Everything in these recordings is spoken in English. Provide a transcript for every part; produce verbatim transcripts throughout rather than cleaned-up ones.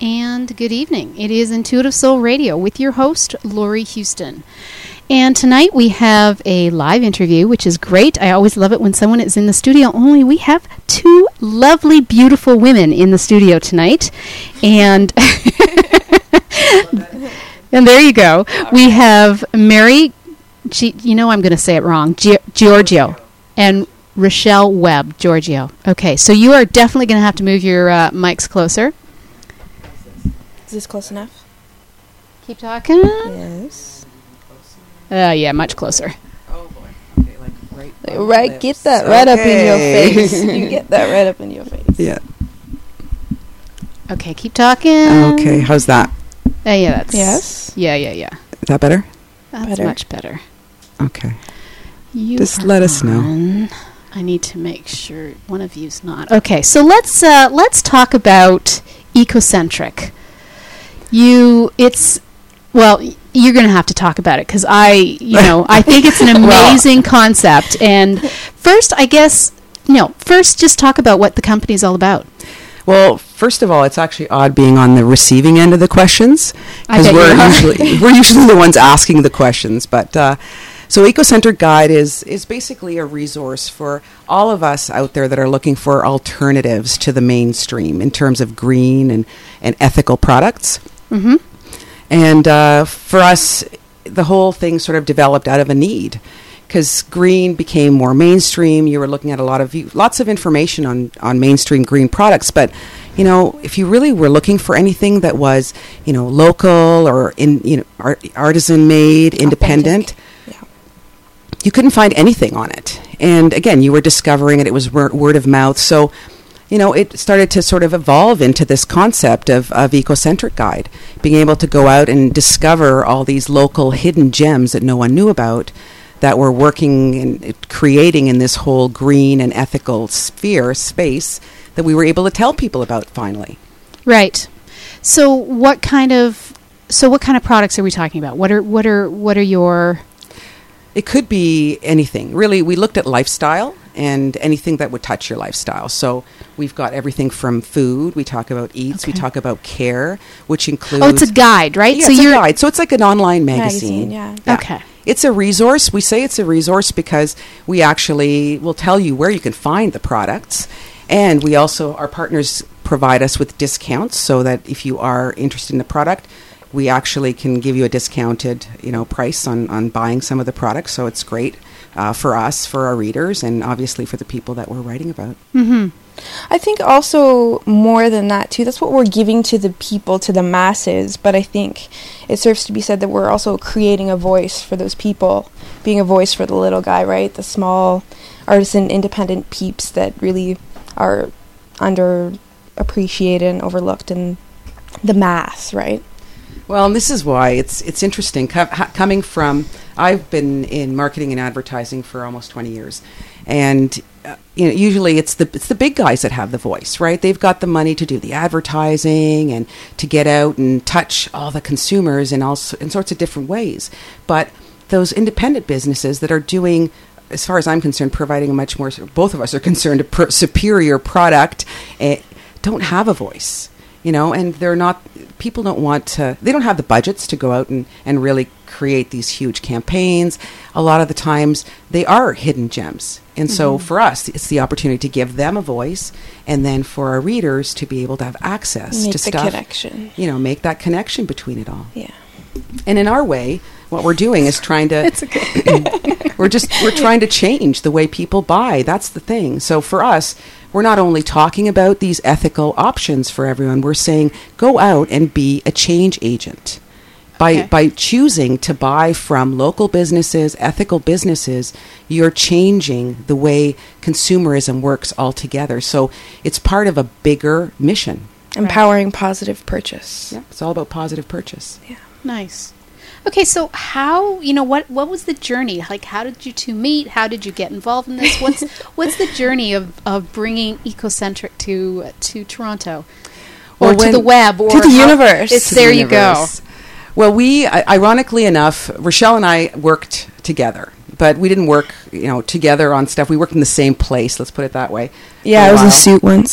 and good evening. It is Intuitive Soul Radio with your host, Lori Houston. And tonight we have a live interview, which is great. I always love it when someone is in the studio. Only we have two lovely, beautiful women in the studio tonight. And and there you go. We have Mary, G- you know I'm going to say it wrong, G- Giorgio, and Rochelle Webb, Giorgio. Okay, so you are definitely going to have to move your uh, mics closer. Is this close enough? Keep talking. Yes. Uh, yeah, much closer. Oh boy. Okay, like right. on Right, the get lips. that right up in your Okay. face. You get that right up in your face. Yeah. Okay, keep talking. Okay, how's that? Uh, yeah, that's... Yes. Yeah, yeah, yeah. Is that better? That's Better. much better. Okay. You Just are let us know. on. I need to make sure one of you's not. Okay, so let's uh, let's talk about Ecocentric. You, it's, well, y- you're going to have to talk about it because I, you know, I think it's an amazing concept. And first, I guess, no, first just talk about what the company's all about. Well, first of all, it's actually odd being on the receiving end of the questions I because bet we're you are. usually we're usually the ones asking the questions. But uh, so, Ecocentric Guide is is basically a resource for all of us out there that are looking for alternatives to the mainstream in terms of green and, and ethical products. Mm-hmm. And uh, for us, the whole thing sort of developed out of a need because green became more mainstream. You were looking at a lot of lots of information on, on mainstream green products, but you know, if you really were looking for anything that was, you know, local or in you know art, artisan made, independent, Yeah. you couldn't find anything on it. And again, you were discovering it. It was wor- word of mouth. So, you know, it started to sort of evolve into this concept of, of Ecocentric Guide, being able to go out and discover all these local hidden gems that no one knew about that were working and creating in this whole green and ethical sphere, space, that we were able to tell people about finally. Right. So what kind of so what kind of products are we talking about? What are what are what are your It could be anything. Really, we looked at lifestyle and anything that would touch your lifestyle. So we've got everything from food. We talk about eats. We Okay. talk about care, which includes... Oh, it's a guide, right? Yeah, so it's you're a guide. So it's like an online magazine. Magazine, yeah. Okay. It's a resource. We say it's a resource because we actually will tell you where you can find the products. And we also, our partners provide us with discounts so that if you are interested in the product, we actually can give you a discounted, you know, price on, on buying some of the products. So it's great uh, for us, for our readers, and obviously for the people that we're writing about. Mm-hmm. I think also more than that too, that's what we're giving to the people, to the masses, but I think it serves to be said that we're also creating a voice for those people, being a voice for the little guy, right? The small artisan independent peeps that really are underappreciated and overlooked in the mass, right? Well, and this is why it's it's interesting. Co- ha- coming from, I've been in marketing and advertising for almost twenty years, and uh, you know, usually it's the it's the big guys that have the voice, right? They've got the money to do the advertising and to get out and touch all the consumers in all s- in sorts of different ways. But those independent businesses that are doing, as far as I'm concerned, providing a much more, both of us are concerned, a pr- superior product, uh, don't have a voice. You know, and they're not, people don't want to, they don't have the budgets to go out and, and really create these huge campaigns. A lot of the times they are hidden gems. And mm-hmm. so for us, it's the opportunity to give them a voice and then for our readers to be able to have access Make to the stuff. connection. You know, make that connection between it all. Yeah. And in our way, what we're doing is trying to, It's okay. we're just, we're trying to change the way people buy. That's the thing. So for us, we're not only talking about these ethical options for everyone, we're saying go out and be a change agent. By Okay. by choosing to buy from local businesses, ethical businesses, you're changing the way consumerism works altogether. So it's part of a bigger mission. Empowering positive purchase. Yeah, it's all about positive purchase. Yeah. Nice. Okay, so how, you know, what what was the journey? Like, how did you two meet? How did you get involved in this? What's what's the journey of, of bringing Ecocentric to to Toronto? Or Well, to when- the web? Or To the how- universe. It's, To there the you go. universe. Well, we, i- ironically enough, Rochelle and I worked together, but we didn't work, you know, together on stuff. We worked in the same place, let's put it that way. Yeah, for I was while. a suit once.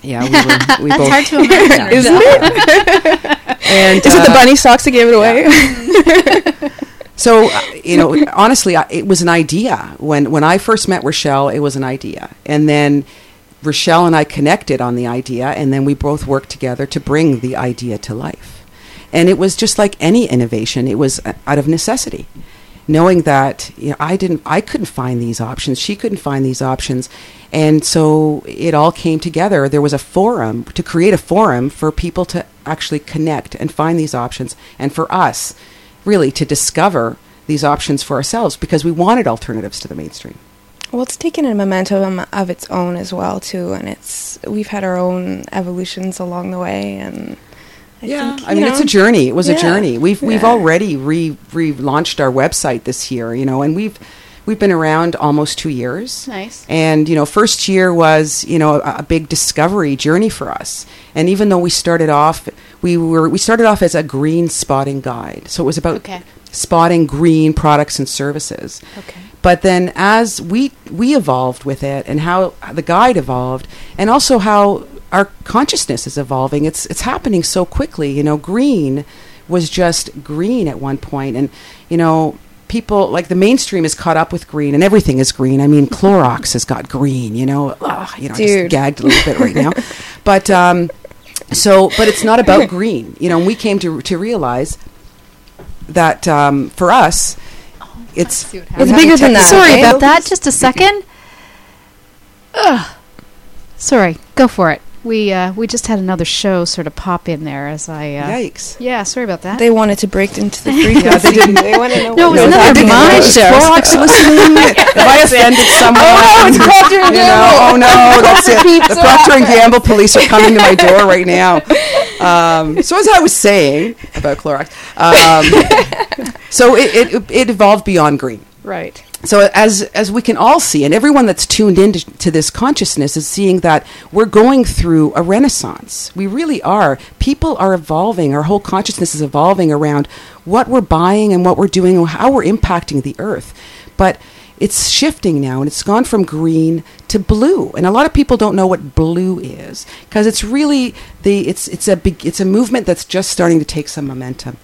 Yeah, we were. We That's both, hard to imagine. Isn't it? And Is it the uh, bunny socks that gave it away? So, uh, you know, honestly, I, it was an idea. When when I first met Rochelle, it was an idea. And then Rochelle and I connected on the idea, and then we both worked together to bring the idea to life. And it was just like any innovation. It was uh, out of necessity. Knowing that, you know, I didn't, I couldn't find these options. She couldn't find these options. And so it all came together. There was a forum, to create a forum for people to actually connect and find these options. And for us, really, to discover these options for ourselves, because we wanted alternatives to the mainstream. Well, it's taken a momentum of its own as well, too, and it's we've had our own evolutions along the way, and I yeah, think, I mean, know, it's a journey. It was yeah, a journey. We've we've yeah. already re relaunched our website this year, you know, and we've we've been around almost two years. Nice. And you know, first year was you know a, a big discovery journey for us. And even though we started off, we were we started off as a green spotting guide, so it was about Okay. spotting green products and services. Okay. But then as we we evolved with it, and how the guide evolved, and also how our consciousness is evolving, it's it's happening so quickly. You know, green was just green at one point, and you know, people like the mainstream is caught up with green, and everything is green. I mean, Clorox has got green. You know, Ugh, you know, I just Dude. gagged a little bit right now, but um, so but it's not about green. You know, and we came to to realize that um, for us, it's see what It's happened. bigger than that. Sorry okay? about that. Just a second. Ugh. Sorry. Go for it. We uh, we just had another show sort of pop in there as I. Uh, Yikes. Yeah. Sorry about that. They wanted to break into the frequency. Yeah, they didn't- They want to know. No, it what was was another happening. my Is show. Clorox listening? Have I offended someone? Oh, no, it's Procter and You know, Gamble. oh no, that's it. Pizza. The Procter and Gamble police are coming to my door right now. Um, so as I was saying about Clorox, um, so it, it it evolved beyond green. Right. So as as we can all see, and everyone that's tuned into to this consciousness is seeing that we're going through a renaissance. We really are. People are evolving. Our whole consciousness is evolving around what we're buying and what we're doing and how we're impacting the earth. But it's shifting now, and it's gone from green to blue. And a lot of people don't know what blue is, because it's really the it's it's a big it's a movement that's just starting to take some momentum.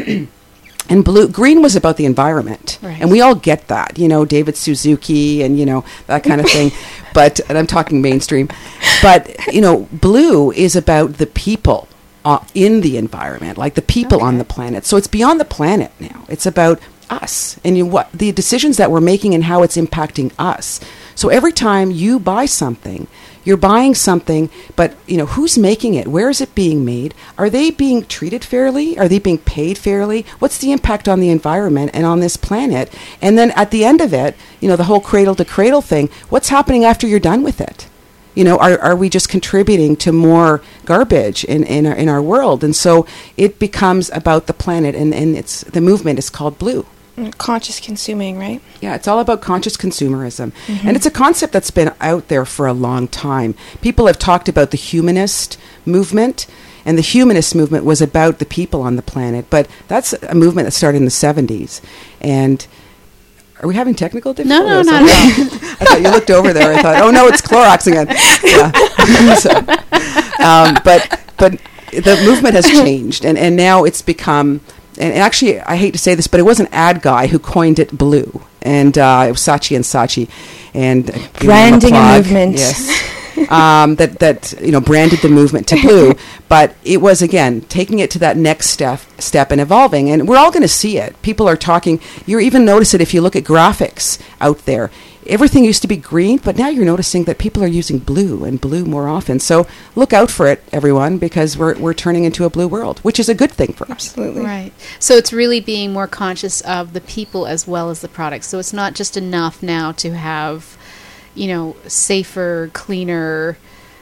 And blue, green was about the environment, Right. and we all get that, you know, David Suzuki and, you know, that kind of thing. But, and I'm talking mainstream, but, you know, blue is about the people uh, in the environment, like the people on Okay. the planet. So it's beyond the planet now. It's about us and you, what the decisions that we're making and how it's impacting us. So every time you buy something, you're buying something, but you know, who's making it? Where is it being made? Are they being treated fairly? Are they being paid fairly? What's the impact on the environment and on this planet? And then at the end of it, you know, the whole cradle to cradle thing, what's happening after you're done with it? You know, are are we just contributing to more garbage in, in our in our world? And so it becomes about the planet, and, and it's the movement is called Blue. Conscious consuming, right? Yeah, it's all about conscious consumerism. And it's a concept that's been out there for a long time. People have talked about the humanist movement, and the humanist movement was about the people on the planet. But that's a movement that started in the seventies. And are we having technical No, difficulties? no, not Okay. at all. I thought you looked over there. I thought, oh no, it's Clorox again. Yeah. So, um, but but the movement has changed, and, and now it's become. And actually, I hate to say this, but it was an ad guy who coined it blue, and uh, it was Saatchi and Saatchi, and uh, give them Branding a plug. movement. Yes, um, that that you know branded the movement to blue, but it was again taking it to that next step, step and evolving, and we're all going to see it. People are talking. You even notice it if you look at graphics out there. Everything used to be green, but now you're noticing that people are using blue and blue more often. So look out for it, everyone, because we're we're turning into a blue world, which is a good thing for us. Absolutely. Right. So it's really being more conscious of the people as well as the products. So it's not just enough now to have, you know, safer, cleaner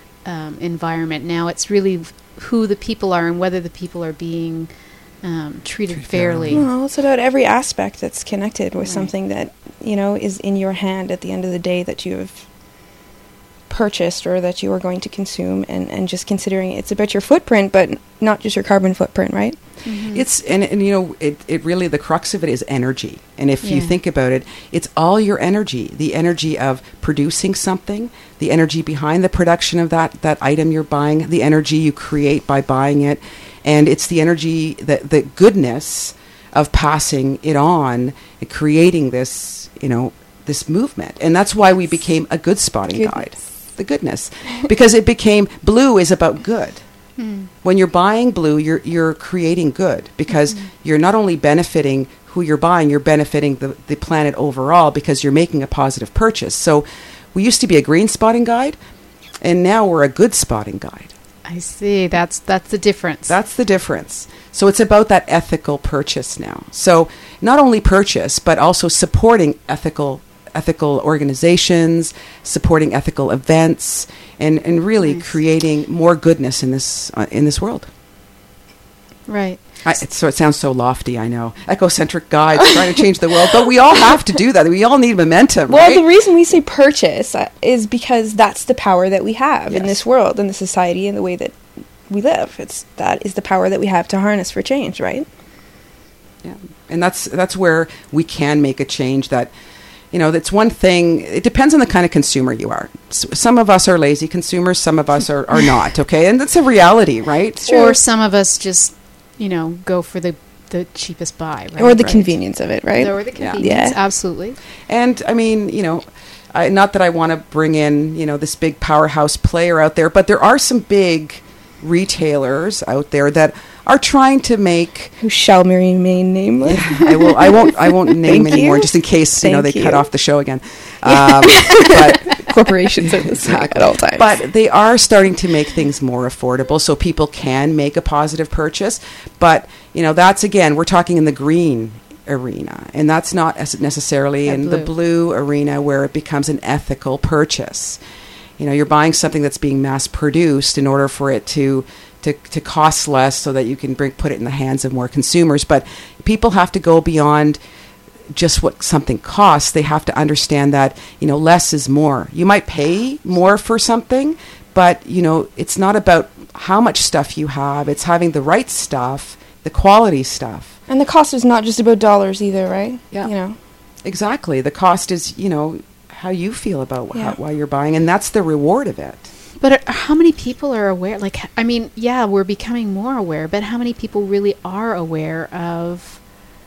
um, environment. Now it's really who the people are and whether the people are being um, treated Treated fairly. fairly. Well, it's about every aspect that's connected with Right. something that, you know, is in your hand at the end of the day that you have purchased or that you are going to consume, and, and just considering it's about your footprint, but not just your carbon footprint, right? Mm-hmm. It's and, and you know it, it really the crux of it is energy. And if you Yeah. think about it, it's all your energy, the energy of producing something, the energy behind the production of that that item you're buying, the energy you create by buying it, and it's the energy, the the goodness of passing it on and creating this, you know, this movement. And that's why we became a good spotting Goodness. guide. The goodness. Because it became, blue is about good. Mm. When you're buying blue, you're you're creating good, because Mhm. you're not only benefiting who you're buying, you're benefiting the, the planet overall, because you're making a positive purchase. So we used to be a green spotting guide, and now we're a good spotting guide. I see. That's that's the difference. That's the difference. So it's about that ethical purchase now. So not only purchase, but also supporting ethical ethical organizations, supporting ethical events, and, and really Nice. creating more goodness in this uh, in this world. right. I, it's, so it sounds so lofty, I know. Ecocentric guide, trying to change the world, but we all have to do that. We all need momentum, Well, right? the reason we say purchase uh, is because that's the power that we have in Yes. this world, in the society, and the way that we live. It's that is the power that we have to harness for change, right? Yeah. And that's that's where we can make a change. That, you know, that's one thing. It depends on the kind of consumer you are. S some of us are lazy consumers. Some of us are, are not. Okay, and that's a reality, right? Or some of us just, you know, go for the the cheapest buy, right? Or the Right. convenience of it, right? Or the Yeah. convenience. Yeah. Absolutely. And I mean, you know, I, not that I want to bring in, you know, this big powerhouse player out there, but there are some big retailers out there that are trying to make. Who shall remain nameless. I will. I won't. I won't name Thank anymore, you. just in case you know they Thank cut you. off the show again. Um, but Corporations are listening at all times. But they are starting to make things more affordable, so people can make a positive purchase. But you know, that's again, we're talking in the green arena, and that's not as necessarily Or in the blue arena, where it becomes an ethical purchase. You know, you're buying something that's being mass produced in order for it to to, to cost less, so that you can bring put it in the hands of more consumers. But people have to go beyond just what something costs. They have to understand that, you know, less is more. You might pay more for something, but you know, it's not about how much stuff you have. It's having the right stuff, the quality stuff. And the cost is not just about dollars either, right? Yeah. You know. Exactly. The cost is, you know, how you feel about wh- Yeah. how, why you're buying, and that's the reward of it. But are, how many people are aware? Like, I mean, yeah, we're becoming more aware, but how many people really are aware of,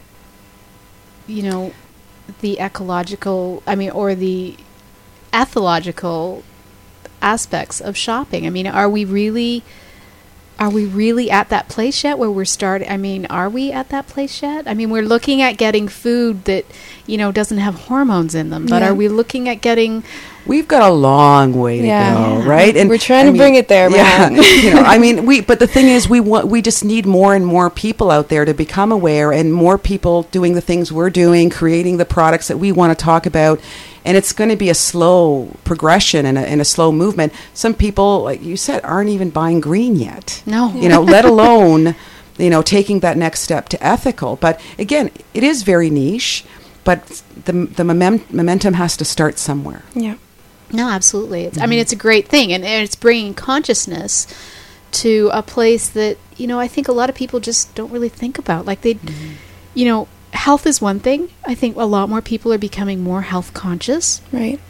you know, the ecological, I mean, or the ethological aspects of shopping? I mean, are we really, are we really at that place yet where we're starting? I mean, are we at that place yet? I mean, we're looking at getting food that, you know, doesn't have hormones in them, but Yeah. are we looking at getting... We've got a long way to Yeah. go, Yeah. right? We're trying to bring it there, yeah, man. you know, I mean, we. But the thing is, we want. We just need more and more people out there to become aware, and more people doing the things we're doing, creating the products that we want to talk about. And it's going to be a slow progression and a, and a slow movement. Some people, like you said, aren't even buying green yet. No. You know, let alone, you know, taking that next step to ethical. But again, it is very niche. But the the momentum momentum has to start somewhere. Yeah. No, absolutely. It's, I mean, it's a great thing, and, and it's bringing consciousness to a place that, you know, I think a lot of people just don't really think about. Like, they, you know, health is one thing. I think a lot more people are becoming more health conscious. Right.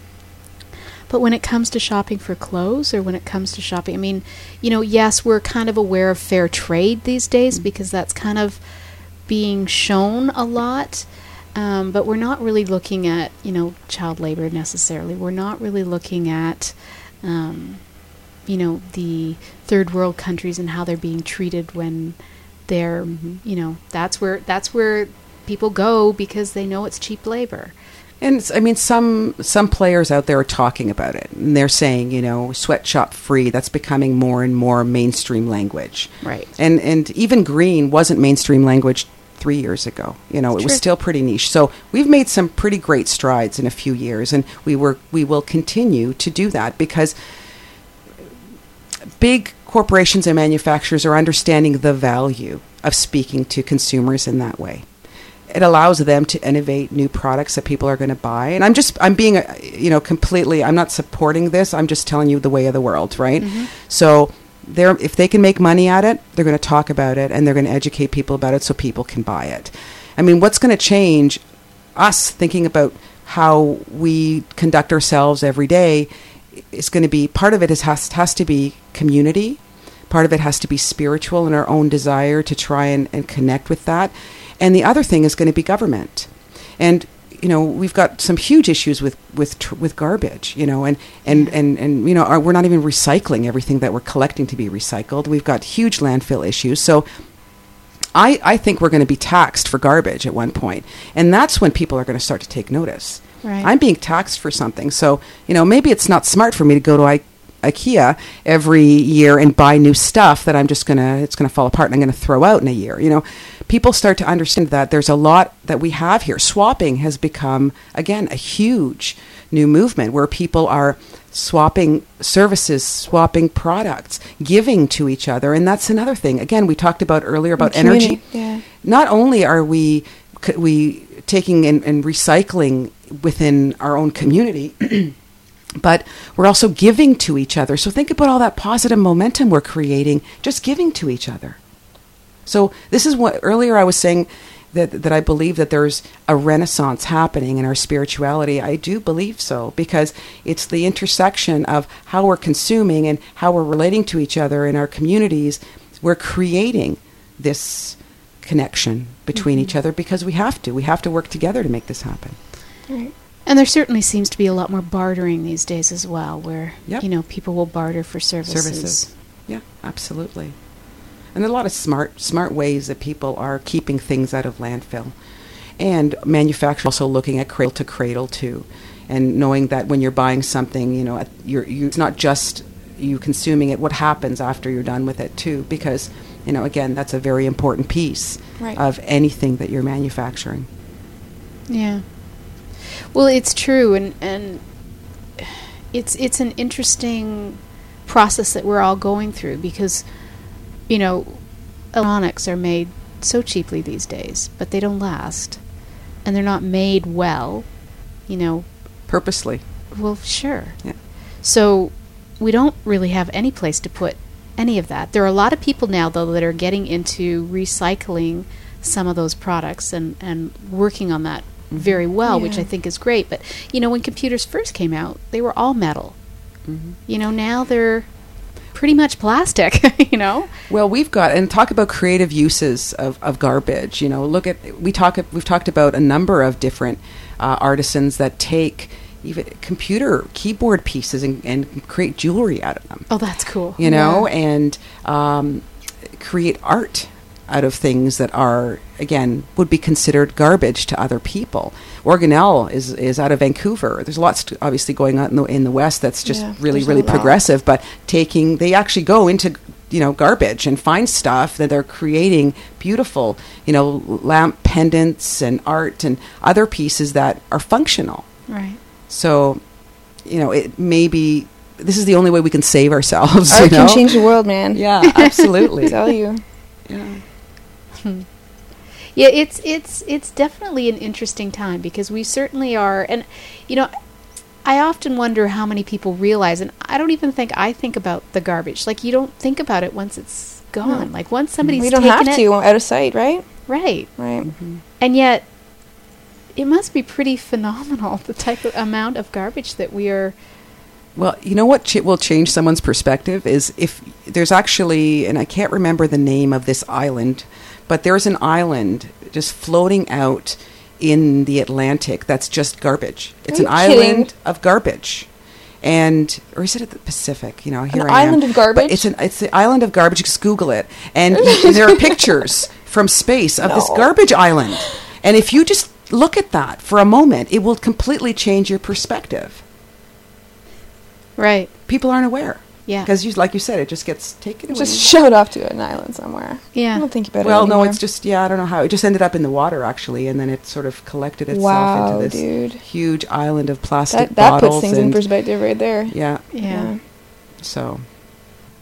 But when it comes to shopping for clothes, or when it comes to shopping, I mean, you know, yes, we're kind of aware of fair trade these days, because that's kind of being shown a lot. Um, but we're not really looking at, you know, child labor necessarily. We're not really looking at, um, you know, the third world countries and how they're being treated when they're, Mm-hmm. you know, that's where that's where people go because they know it's cheap labor. And s- I mean, some some players out there are talking about it, and they're saying, you know, sweatshop free. That's becoming more and more mainstream language. Right. And and even green wasn't mainstream language three years ago. You know, It's it was true. still pretty niche. So we've made some pretty great strides in a few years, and we were we will continue to do that, because big corporations and manufacturers are understanding the value of speaking to consumers in that way. it allows them to innovate new products that people are going to buy. And I'm just, I'm being, a, you know, completely, I'm not supporting this. I'm just telling you the way of the world, right? Mm-hmm. So they're, if they can make money at it, they're going to talk about it and they're going to educate people about it so people can buy it. I mean, what's going to change us thinking about how we conduct ourselves every day is going to be, part of it is has, has to be community. Part of it has to be spiritual and our own desire to try and, and connect with that. And the other thing is going to be government. And, you know, we've got some huge issues with, with, tr- with garbage, you know, and, and, and, and you know, our, we're not even recycling everything that we're collecting to be recycled. We've got huge landfill issues. So I, I think we're going to be taxed for garbage at one point. And that's when people are going to start to take notice. Right. I'm being taxed for something. So, you know, maybe it's not smart for me to go to I- IKEA every year and buy new stuff that I'm just going to, it's going to fall apart and I'm going to throw out in a year. You know, people start to understand that there's a lot that we have here. Swapping has become, again, a huge new movement where people are swapping services, swapping products, giving to each other. And that's another thing. Again, we talked about earlier about energy. Yeah. Not only are we c- we taking and, and recycling within our own community, but we're also giving to each other. So think about all that positive momentum we're creating, just giving to each other. So this is what earlier I was saying, that that I believe that there's a renaissance happening in our spirituality. I do believe so, because it's the intersection of how we're consuming and how we're relating to each other in our communities. We're creating this connection between Mm-hmm. each other because we have to. We have to work together to make this happen. Right. And there certainly seems to be a lot more bartering these days as well, where, Yep. you know, people will barter for services. Services. Yeah, absolutely. And there are a lot of smart smart ways that people are keeping things out of landfill. And manufacturers also looking at cradle to cradle too, and knowing that when you're buying something, you know, you're, you, it's not just you consuming it, what happens after you're done with it too, because, you know, again, that's a very important piece Right. of anything that you're manufacturing. Yeah. Well, it's true, and and it's it's an interesting process that we're all going through, because, you know, electronics are made so cheaply these days, but they don't last, and they're not made well, you know. Purposely. Well, sure. Yeah. So we don't really have any place to put any of that. There are a lot of people now, though, that are getting into recycling some of those products and, and working on that very well, which Yeah. I think is great. But, you know, when computers first came out, they were all metal. Mm-hmm. You know, now they're pretty much plastic, you know? Well, we've got, and talk about creative uses of, of garbage. You know, look at, we talk, we've talked about a number of different uh, artisans that take even computer keyboard pieces and, and create jewelry out of them. Oh, that's cool. You know, Yeah. and um, create art out of things that are, again, would be considered garbage to other people. Organelle is is out of Vancouver. There's lots to, obviously going on in the, in the West that's just Yeah, really, there's really a lot. progressive, but taking, they actually go into, you know, garbage and find stuff that they're creating beautiful, you know, lamp pendants and art and other pieces that are functional. Right. So, you know, it may be, this is the only way we can save ourselves. Art you know? can change the world, man. Yeah, absolutely. I tell you. Yeah. Yeah, it's it's it's definitely an interesting time, because we certainly are, and you know, I often wonder how many people realize, and I don't even think I think about the garbage. Like, you don't think about it once it's gone. No. Like, once somebody's We don't taken have it, to, out of sight, right? right? Right. Mm-hmm. And yet, it must be pretty phenomenal, the type of amount of garbage that we are. Well, you know what ch- will change someone's perspective is if there's actually, and I can't remember the name of this island, but there's an island just floating out in the Atlantic that's just garbage. It's Are an you island kidding? of garbage. And, or is it at the Pacific? You know, here An I am. island of garbage? But it's an it's the island of garbage. Just Google it, and y- there are pictures from space of this No. garbage island. And if you just look at that for a moment, it will completely change your perspective. Right. People aren't aware. Yeah. Because, you, like you said, it just gets taken away. Just showed off to an island somewhere. Yeah. I don't think about it well, no, anymore. it's just, yeah, I don't know how. It just ended up in the water, actually, and then it sort of collected itself Wow, into this dude. huge island of plastic That, that bottles. puts things in and- perspective right there. Yeah, Yeah. so.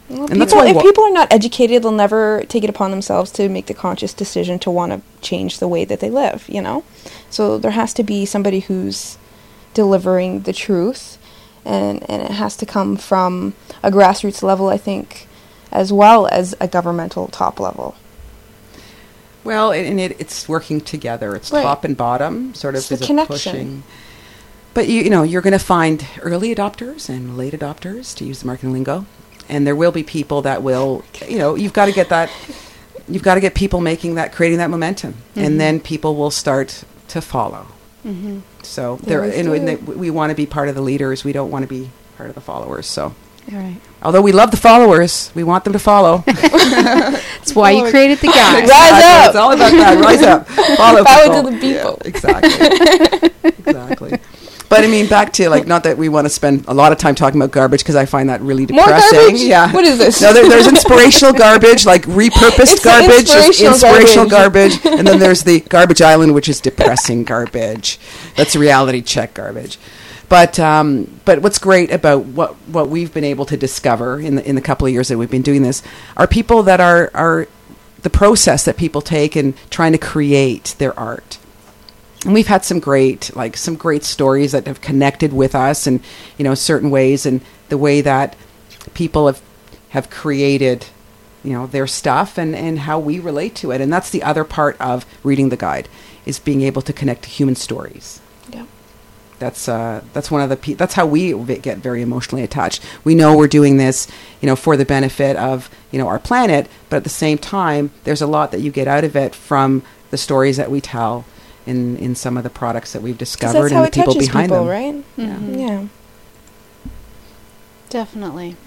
Well, And people, that's why if wa- people are not educated, they'll never take it upon themselves to make the conscious decision to want to change the way that they live, you know? So there has to be somebody who's delivering the truth, and, and it has to come from a grassroots level, I think, as well as a governmental top level. Well, and it, it's working together. It's Right. top and bottom, sort of It's the is a connection. pushing. But you, you know, you're going to find early adopters and late adopters, to use the marketing lingo, and there will be people that will, you know, you've got to get that, you've got to get people making that, creating that momentum, Mm-hmm. and then people will start to follow. Mm-hmm. So They there, always you know, and do. they, we want to be part of the leaders. We don't want to be part of the followers. So, All right. although we love the followers, we want them to follow. That's why you Oh, created the guide. Rise up! It's all about that. Rise up. Follow Power people. to the people. Yeah, exactly. exactly. But I mean, back to like, not that we want to spend a lot of time talking about garbage, because I find that really More depressing. garbage? Yeah. What is this? No, there, there's inspirational garbage, like repurposed It's the garbage, just inspirational inspirational garbage, and then there's the garbage island, which is depressing garbage. That's reality check garbage. But um, but what's great about what, what we've been able to discover in the in the couple of years that we've been doing this are people that are are the process that people take in trying to create their art. And we've had some great, like some great stories that have connected with us, and you know, certain ways, and the way that people have have created, you know, their stuff, and, and how we relate to it. And that's the other part of reading the guide, is being able to connect to human stories. Yeah. That's uh, that's one of the pe- that's how we v- get very emotionally attached. We know we're doing this, you know, for the benefit of, you know, our planet, but at the same time, there's a lot that you get out of it from the stories that we tell in, in some of the products that we've 'Cause discovered that's how and the it people touches behind people, them. right? Mhm. Yeah. Definitely.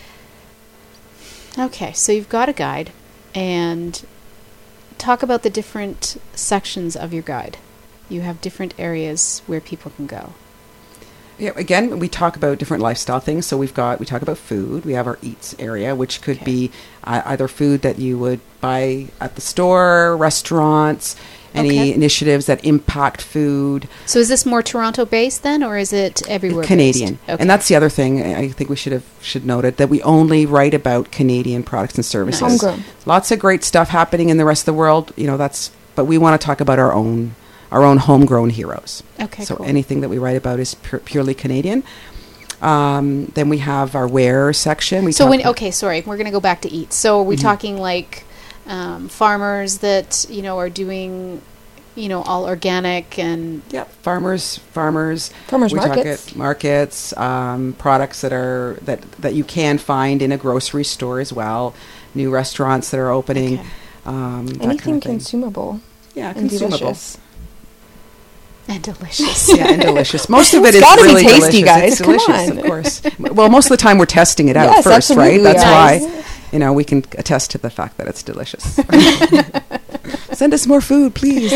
Okay, so you've got a guide, and talk about the different sections of your guide. You have different areas where people can go. Yeah, again, we talk about different lifestyle things. So we've got, we talk about food. We have our eats area, which could Okay. be uh, either food that you would buy at the store, restaurants, any Okay. initiatives that impact food. So is this more Toronto based then, or is it everywhere Canadian. based? Okay. And that's the other thing I I think we should have should note it, that we only write about Canadian products and services. Nice. Homegrown. Lots of great stuff happening in the rest of the world. You know, that's, but we want to talk about our own our own homegrown heroes. Okay, So cool. anything that we write about is pur- purely Canadian. Um, then we have our wear section. We So talk when about- okay, sorry, we're going to go back to eat. So are we Mhm. talking like um, farmers that you know are doing, you know, all organic and yeah, farmers, farmers, Farmers we markets. talk it, markets, um, products that are that that you can find in a grocery store as well. New restaurants that are opening. Okay. Um, that Anything kind of thing. consumable Yeah, and consumable. delicious. and delicious. Yeah, and delicious. Most of it It's is gotta be really tasty, delicious. guys. It's Come delicious, on. of course. Well, most of the time we're testing it out Yes, first, absolutely right? That's we are. why, you know, we can attest to the fact that it's delicious. Send us more food, please.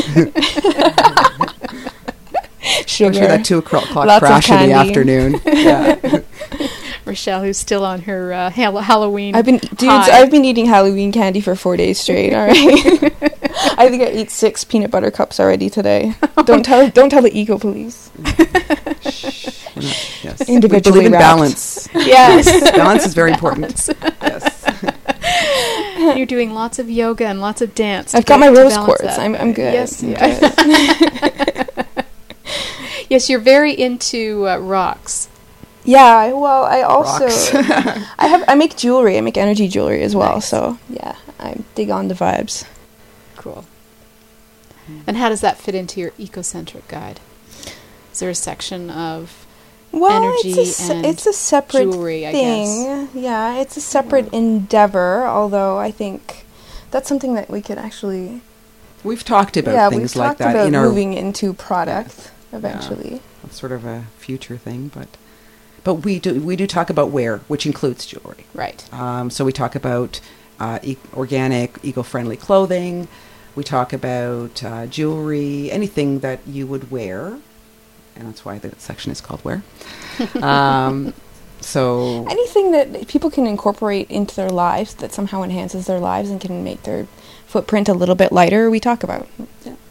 Sugar. I'm sure that two o'clock Lots of crash in the candy. afternoon. Yeah. Rochelle, who's still on her uh, Hall- Halloween. I've been, dudes. high. I've been eating Halloween candy for four days straight. All right. I think I ate six peanut butter cups already today. Don't tell. Don't tell the eco police. Shh, we're not- yes. We Individually believe in wrapped. balance. Yes. Balance is very important. Yes. You're doing lots of yoga and lots of dance. to I've got get- my to rose balance quartz. that. I'm. I'm good. Yes, I'm yeah. good. Yes, you're very into uh, rocks. Yeah. Well, I also. Rocks. I have. I make jewelry. I make energy jewelry as well. Nice. So yeah, I dig on the vibes. Cool. And how does that fit into your ecocentric guide? Is there a section of Well, Energy it's a, se- and it's a separate jewelry, I thing. Yeah, it's a separate Yeah. endeavor. Although I think that's something that we could actually. We've talked about yeah, we've things like talked that about in our moving into product eventually. That's sort of a future thing, but but we do we do talk about wear, which includes jewelry. right? Um, so we talk about uh, e- organic, eco-friendly clothing. We talk about uh, jewelry, anything that you would wear, and that's why the section is called wear. Um, so Anything that people can incorporate into their lives that somehow enhances their lives and can make their footprint a little bit lighter, we talk about. and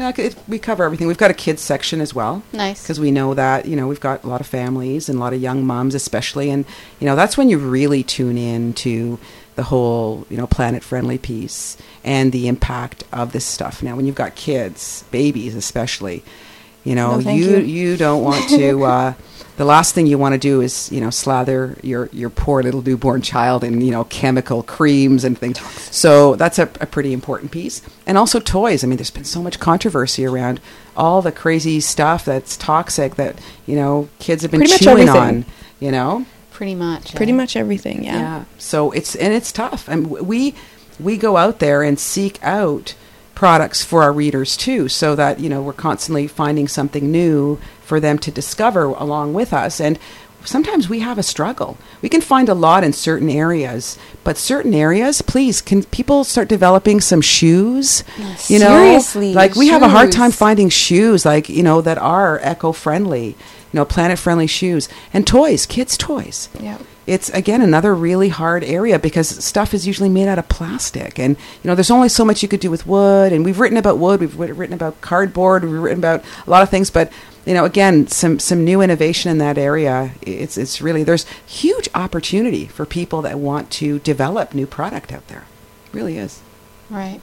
Yeah, it, we cover everything. We've got a kids section as well. Nice. Because we know that, you know, we've got a lot of families and a lot of young moms especially. And, you know, that's when you really tune in to the whole, you know, planet-friendly piece and the impact of this stuff. Now, when you've got kids, babies especially, you know, No, thank you, you. you don't want to... Uh, the last thing you want to do is, you know, slather your, your poor little newborn child in, you know, chemical creams and things. So that's a, a pretty important piece. And also toys. I mean, there's been so much controversy around all the crazy stuff that's toxic that, you know, kids have been Pretty much chewing everything. on, you know? Pretty much. Pretty eh? much everything, yeah. Yeah. So it's, and it's tough. And w- we, we go out there and seek out products for our readers too, so that, you know, we're constantly finding something new for them to discover along with us. And sometimes we have a struggle. We can find a lot in certain areas, but certain areas, please, can people start developing some shoes? You know, Seriously, like we have a hard time shoes. finding shoes, like, you know, that are eco-friendly, you know, planet-friendly shoes and toys, kids' toys. Yeah. It's, again, another really hard area because stuff is usually made out of plastic. And, you know, there's only so much you could do with wood. And we've written about wood. We've writ- written about cardboard. We've written about a lot of things. But, you know, again, some, some new innovation in that area. It's, it's really, there's huge opportunity for people that want to develop new product out there. It really is. Right.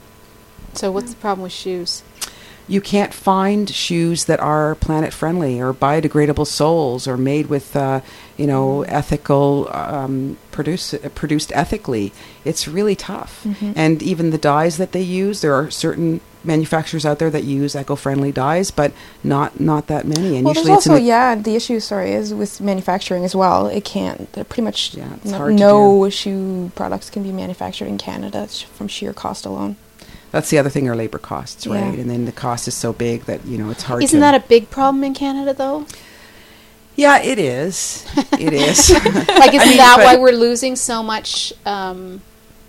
So what's the problem with shoes? You can't find shoes that are planet friendly or biodegradable soles or made with, uh, you know, ethical, um, produce, uh, produced ethically. It's really tough. Mhm. And even the dyes that they use, there are certain manufacturers out there that use eco-friendly dyes, but not not that many. And Well, there's usually it's in also, the, yeah, the issue, sorry, is with manufacturing as well. It can't, they're pretty much Yeah, it's no, hard to no shoe products can be manufactured in Canada sh- from sheer cost alone. that's the other thing, our labor costs, right? Yeah. And then the cost is so big that, you know, it's hard Isn't to... that a big problem in Canada, though? Yeah, it is. It is. Like, isn't I mean, that but- why we're losing so much, um,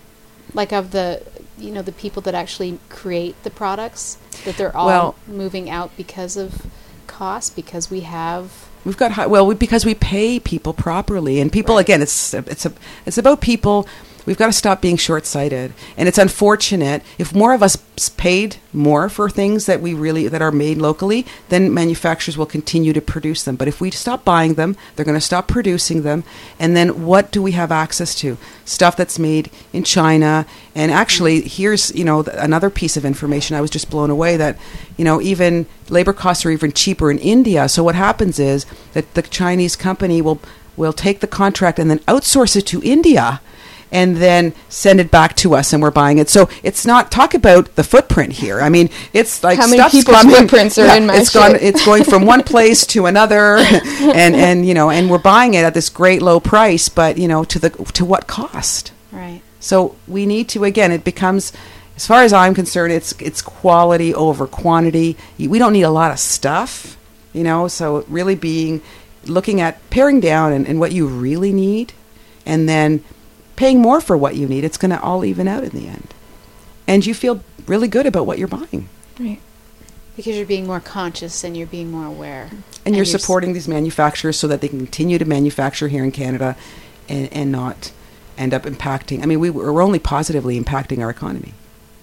like, of the, you know, the people that actually create the products, that they're all Well- moving out because of cost, because we have... We've got high, well we, because we pay people properly, and people Right. again. It's it's a it's about people. We've got to stop being short-sighted, and it's unfortunate if more of us s- paid more for things that we really that are made locally, then manufacturers will continue to produce them. But if we stop buying them, they're going to stop producing them, and then what do we have access to? Stuff that's made in China. And actually, here's you know th- another piece of information. I was just blown away that you know even labor costs are even cheaper in India. So what happens is that the Chinese company will will take the contract and then outsource it to India, and then send it back to us, and we're buying it. So it's not, talk about the footprint here. I mean, it's like How many stuff's people's coming- footprints are in my it's gone, shit? it's going from one place to another, and and you know, and we're buying it at this great low price, but you know, to the to what cost? Right. So we need to, again, it becomes, as far as I'm concerned, it's it's quality over quantity. We don't need a lot of stuff, you know. So really being looking at paring down and, and what you really need, and then paying more for what you need. It's going to all even out in the end, and you feel really good about what you're buying, Right. Because you're being more conscious and you're being more aware. and you're you're s- supporting these manufacturers so that they can continue to manufacture here in Canada, and, and not end up impacting. I mean, we, we're only positively impacting our economy,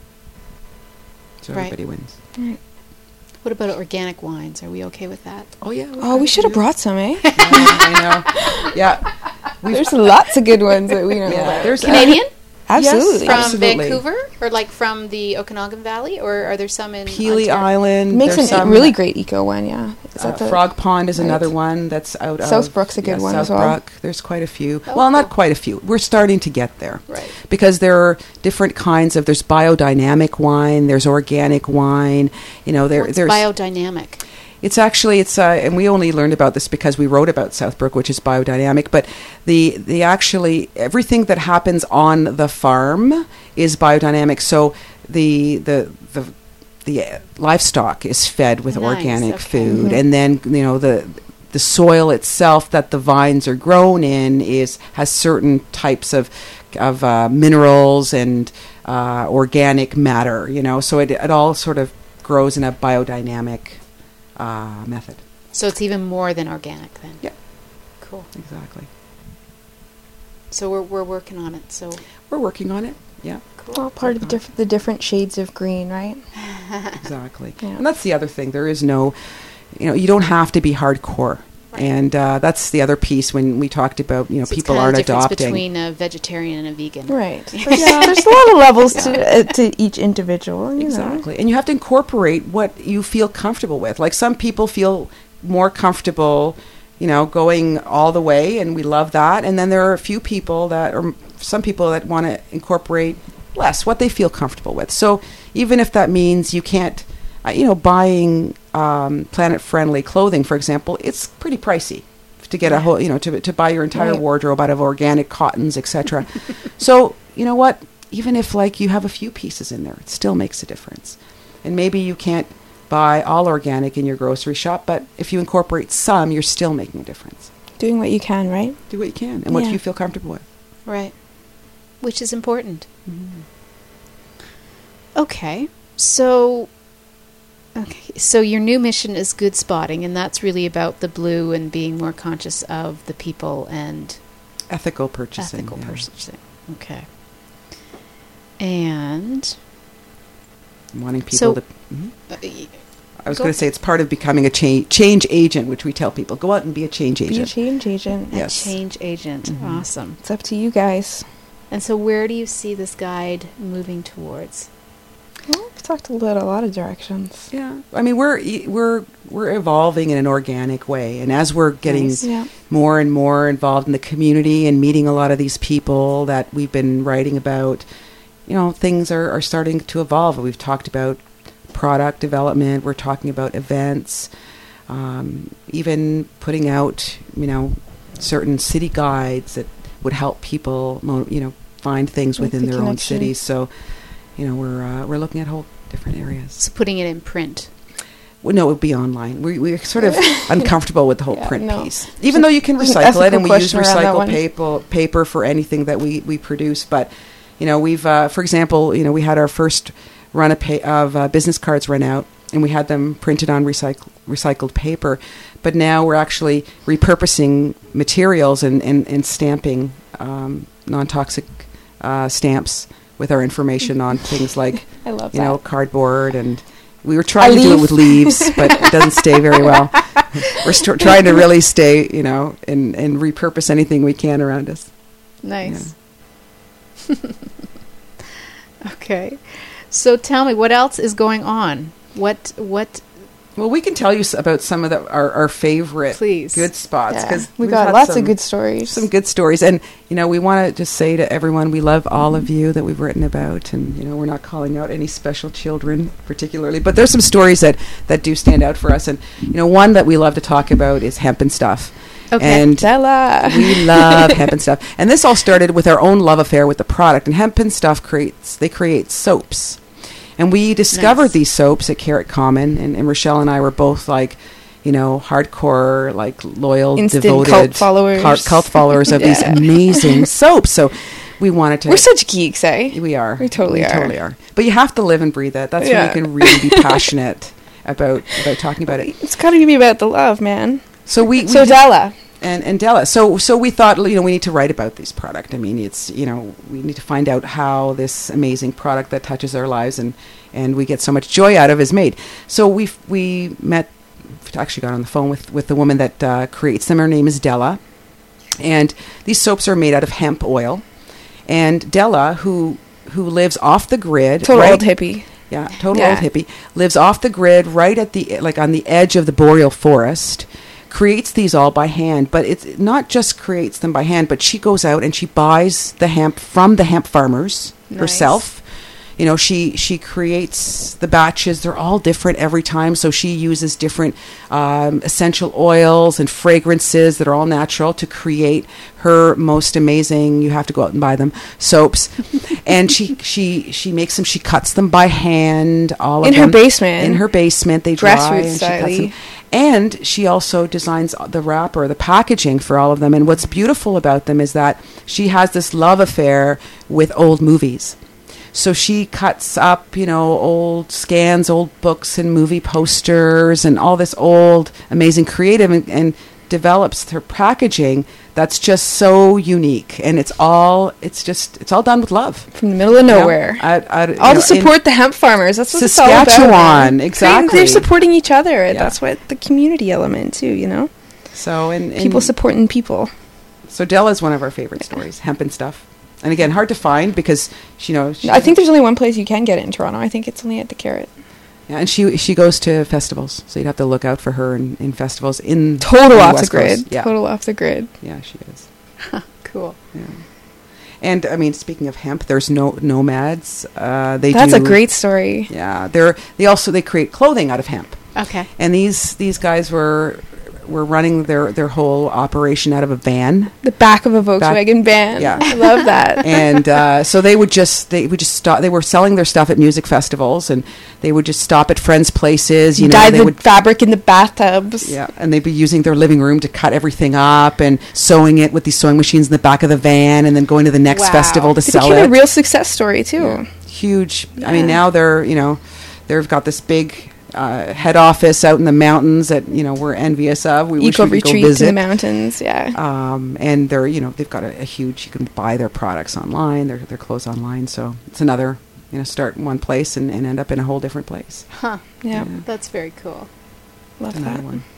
so Right. everybody wins. Right. What about organic wines? Are we okay with that? Oh yeah. Oh, we should have brought some, eh? Yeah, I know. Yeah. We've- There's lots of good ones that we don't know Yeah, about. there's Canadian? Absolutely. From Absolutely. Vancouver? Or like from the Okanagan Valley? Or are there some in Peely Ontario? Island Makes there's a some- really great eco one, yeah. Is Uh, that the Frog Pond is right. another one that's out of Southbrook's a good one as well. Southbrook. There's quite a few. Oh, well, not cool. quite a few. We're starting to get there. Right. Because there are different kinds of, there's biodynamic wine, there's organic wine, you know, there What's there's biodynamic? It's actually it's uh, and we only learned about this because we wrote about Southbrook, which is biodynamic. But the the actually everything that happens on the farm is biodynamic. So the the the the uh, livestock is fed with Nice, organic okay. food, Mhm. and then you know the the soil itself that the vines are grown in is has certain types of of uh, minerals and uh, organic matter. You know, so it it all sort of grows in a biodynamic uh, method. So it's even more than organic then? Yeah. Cool. Exactly. So we're, we're working on it. So We're working on it. Yeah. cool. All part of the, diff- the different shades of green, right? Exactly. Yeah. And that's the other thing. There is no, you know, you don't have to be hardcore. Right. And uh, that's the other piece when we talked about, you know, So it's people kind of aren't the difference adopting. between a vegetarian and a vegan. Right. There's, there's a lot of levels to uh, to each individual. You Exactly. And you have to incorporate what you feel comfortable with. Like some people feel more comfortable, you know, going all the way, and we love that. And then there are a few people that, or some people that want to incorporate less, what they feel comfortable with. So even if that means you can't, uh, you know, buying um, planet-friendly clothing, for example, it's pretty pricey to get a whole, you know, to to buy your entire Right. wardrobe out of organic cottons, et cetera. So you know what? Even if like you have a few pieces in there, it still makes a difference. And maybe you can't buy all organic in your grocery shop, but if you incorporate some, you're still making a difference. Doing what you can, right? Do what you can and what Yeah. you feel comfortable with. Right. Which is important. Mm-hmm. Okay. So okay. So your new mission is good spotting, and that's really about the blue and being more conscious of the people and Ethical purchasing. ethical yeah. purchasing. Okay. And Wanting people So- to. Mhm. uh, y- I was go- going to say it's part of becoming a cha- change agent, which we tell people go out and be a change Be a agent. change agent. a Yes. change agent. Mhm. Awesome. It's up to you guys. And so where do you see this guide moving towards? Well, we've talked about a lot of directions. Yeah, I mean we're e- we're we're evolving in an organic way, and as we're getting Nice. Yeah. more and more involved in the community and meeting a lot of these people that we've been writing about, you know, things are, are starting to evolve. We've talked about product development. We're talking about events, um, even putting out, you know, certain city guides that would help people, mo- you know, find things Make within the their own connection. cities. So, you know, we're uh, we're looking at whole different areas. So putting it in print. Well, no, it would be online. We, we're sort of uncomfortable with the whole Yeah, print no. piece. Even though you can There's an recycle it, ethical and we use question around that recycled one. paper, paper for anything that we, we produce. But, you know, we've, uh, for example, you know, we had our first run of, pa- of uh, business cards run out, and we had them printed on recyc- recycled paper. But now we're actually repurposing materials and, and, and stamping um, non-toxic uh, stamps with our information on things like, I love you that. know, cardboard, and we were trying A to do it leaf. with leaves, but it doesn't stay very well. We're st- trying to really stay, you know, and, and repurpose anything we can around us. Nice. Okay. So tell me, what else is going on? What what Well, we can tell you s- about some of the, our, our favorite Please. good spots, Yeah. because We got lots of good stories. some good stories. And, you know, we want to just say to everyone, we love all of you that we've written about. And, you know, we're not calling out any special children particularly. But there's some stories that, that do stand out for us. And, you know, one that we love to talk about is hemp and stuff. Okay. And Della. we love hemp and stuff. And this all started with our own love affair with the product. And hemp and stuff creates, they create soaps. And we discovered Nice. these soaps at Carrot Common, and, and Rochelle and I were both like, you know, hardcore, like loyal, Instant devoted cult followers. car- cult followers of these Yeah. amazing soaps. So we wanted to. We're such geeks, eh? we are. we totally are. Totally are. But you have to live and breathe it. That's Yeah. when you can really be passionate about about talking about it. It's got to be about the love, man. So we, we So Della. and and Della. So so we thought, you know, we need to write about this product. I mean, it's, you know, we need to find out how this amazing product that touches our lives and and we get so much joy out of is made. So we we met, actually got on the phone with with the woman that uh, creates them. Her name is Della, and these soaps are made out of hemp oil. And Della, who who lives off the grid, Total right- old hippie. yeah, total Yeah. old hippie, lives off the grid, right at the, like on the edge of the boreal forest, creates these all by hand. But it's not just creates them by hand, but she goes out and she buys the hemp from the hemp farmers Nice. herself. You know, she she creates the batches. They're all different every time. So she uses different um, essential oils and fragrances that are all natural to create her most amazing. You have to go out and buy them soaps, and she she she makes them. She cuts them by hand. All In of her them basement. In her basement, they dry. Grassroots And she cuts them. style-y. And she also designs the wrapper, the packaging for all of them. And what's beautiful about them is that she has this love affair with old movies. So she cuts up, you know, old scans, old books and movie posters and all this old, amazing creative and, and develops her packaging that's just so unique, and it's all it's just it's all done with love From the middle of you know? nowhere. I, I, you all know, to support the hemp farmers. That's what it's all about. Saskatchewan, man. exactly. They're supporting each other. Yeah. That's what the community element too, you know? So and, and People supporting people. So Della is one of our favorite stories, hemp and stuff. And again, hard to find because you know. She, I think there's only one place you can get it in Toronto. I think it's only at the Carrot. Yeah, and she she goes to festivals, so you'd have to look out for her in, in festivals in Total in off the West grid. Coast. Yeah, Total off the grid. yeah, she is. Cool. Yeah. And I mean, speaking of hemp, there's no nomads. Uh, they That's do, a great story. Yeah, they're they also they create clothing out of hemp. Okay. And these these guys were were running their their whole operation out of a van. The back of a Volkswagen van. Yeah. I love that. And uh, so they would just they would just stop. They were selling their stuff at music festivals, and they would just stop at friends' places. You know, Dye they the would fabric in the bathtubs. yeah, and they'd be using their living room to cut everything up and sewing it with these sewing machines in the back of the van, and then going to the next Wow. festival to It sell became it. a real success story too. Yeah. Huge. I Yeah. mean, now they're you know they've got this big. Uh, head office out in the mountains that you know we're envious of. We Eco wish we could go retreats visit. in the mountains. Yeah. Um, and they're you know they've got a, a huge. You can buy their products online, their their clothes online. So it's another you know start in one place and, and end up in a whole different place. Huh. yeah. yeah. That's very cool. Love Another that. one.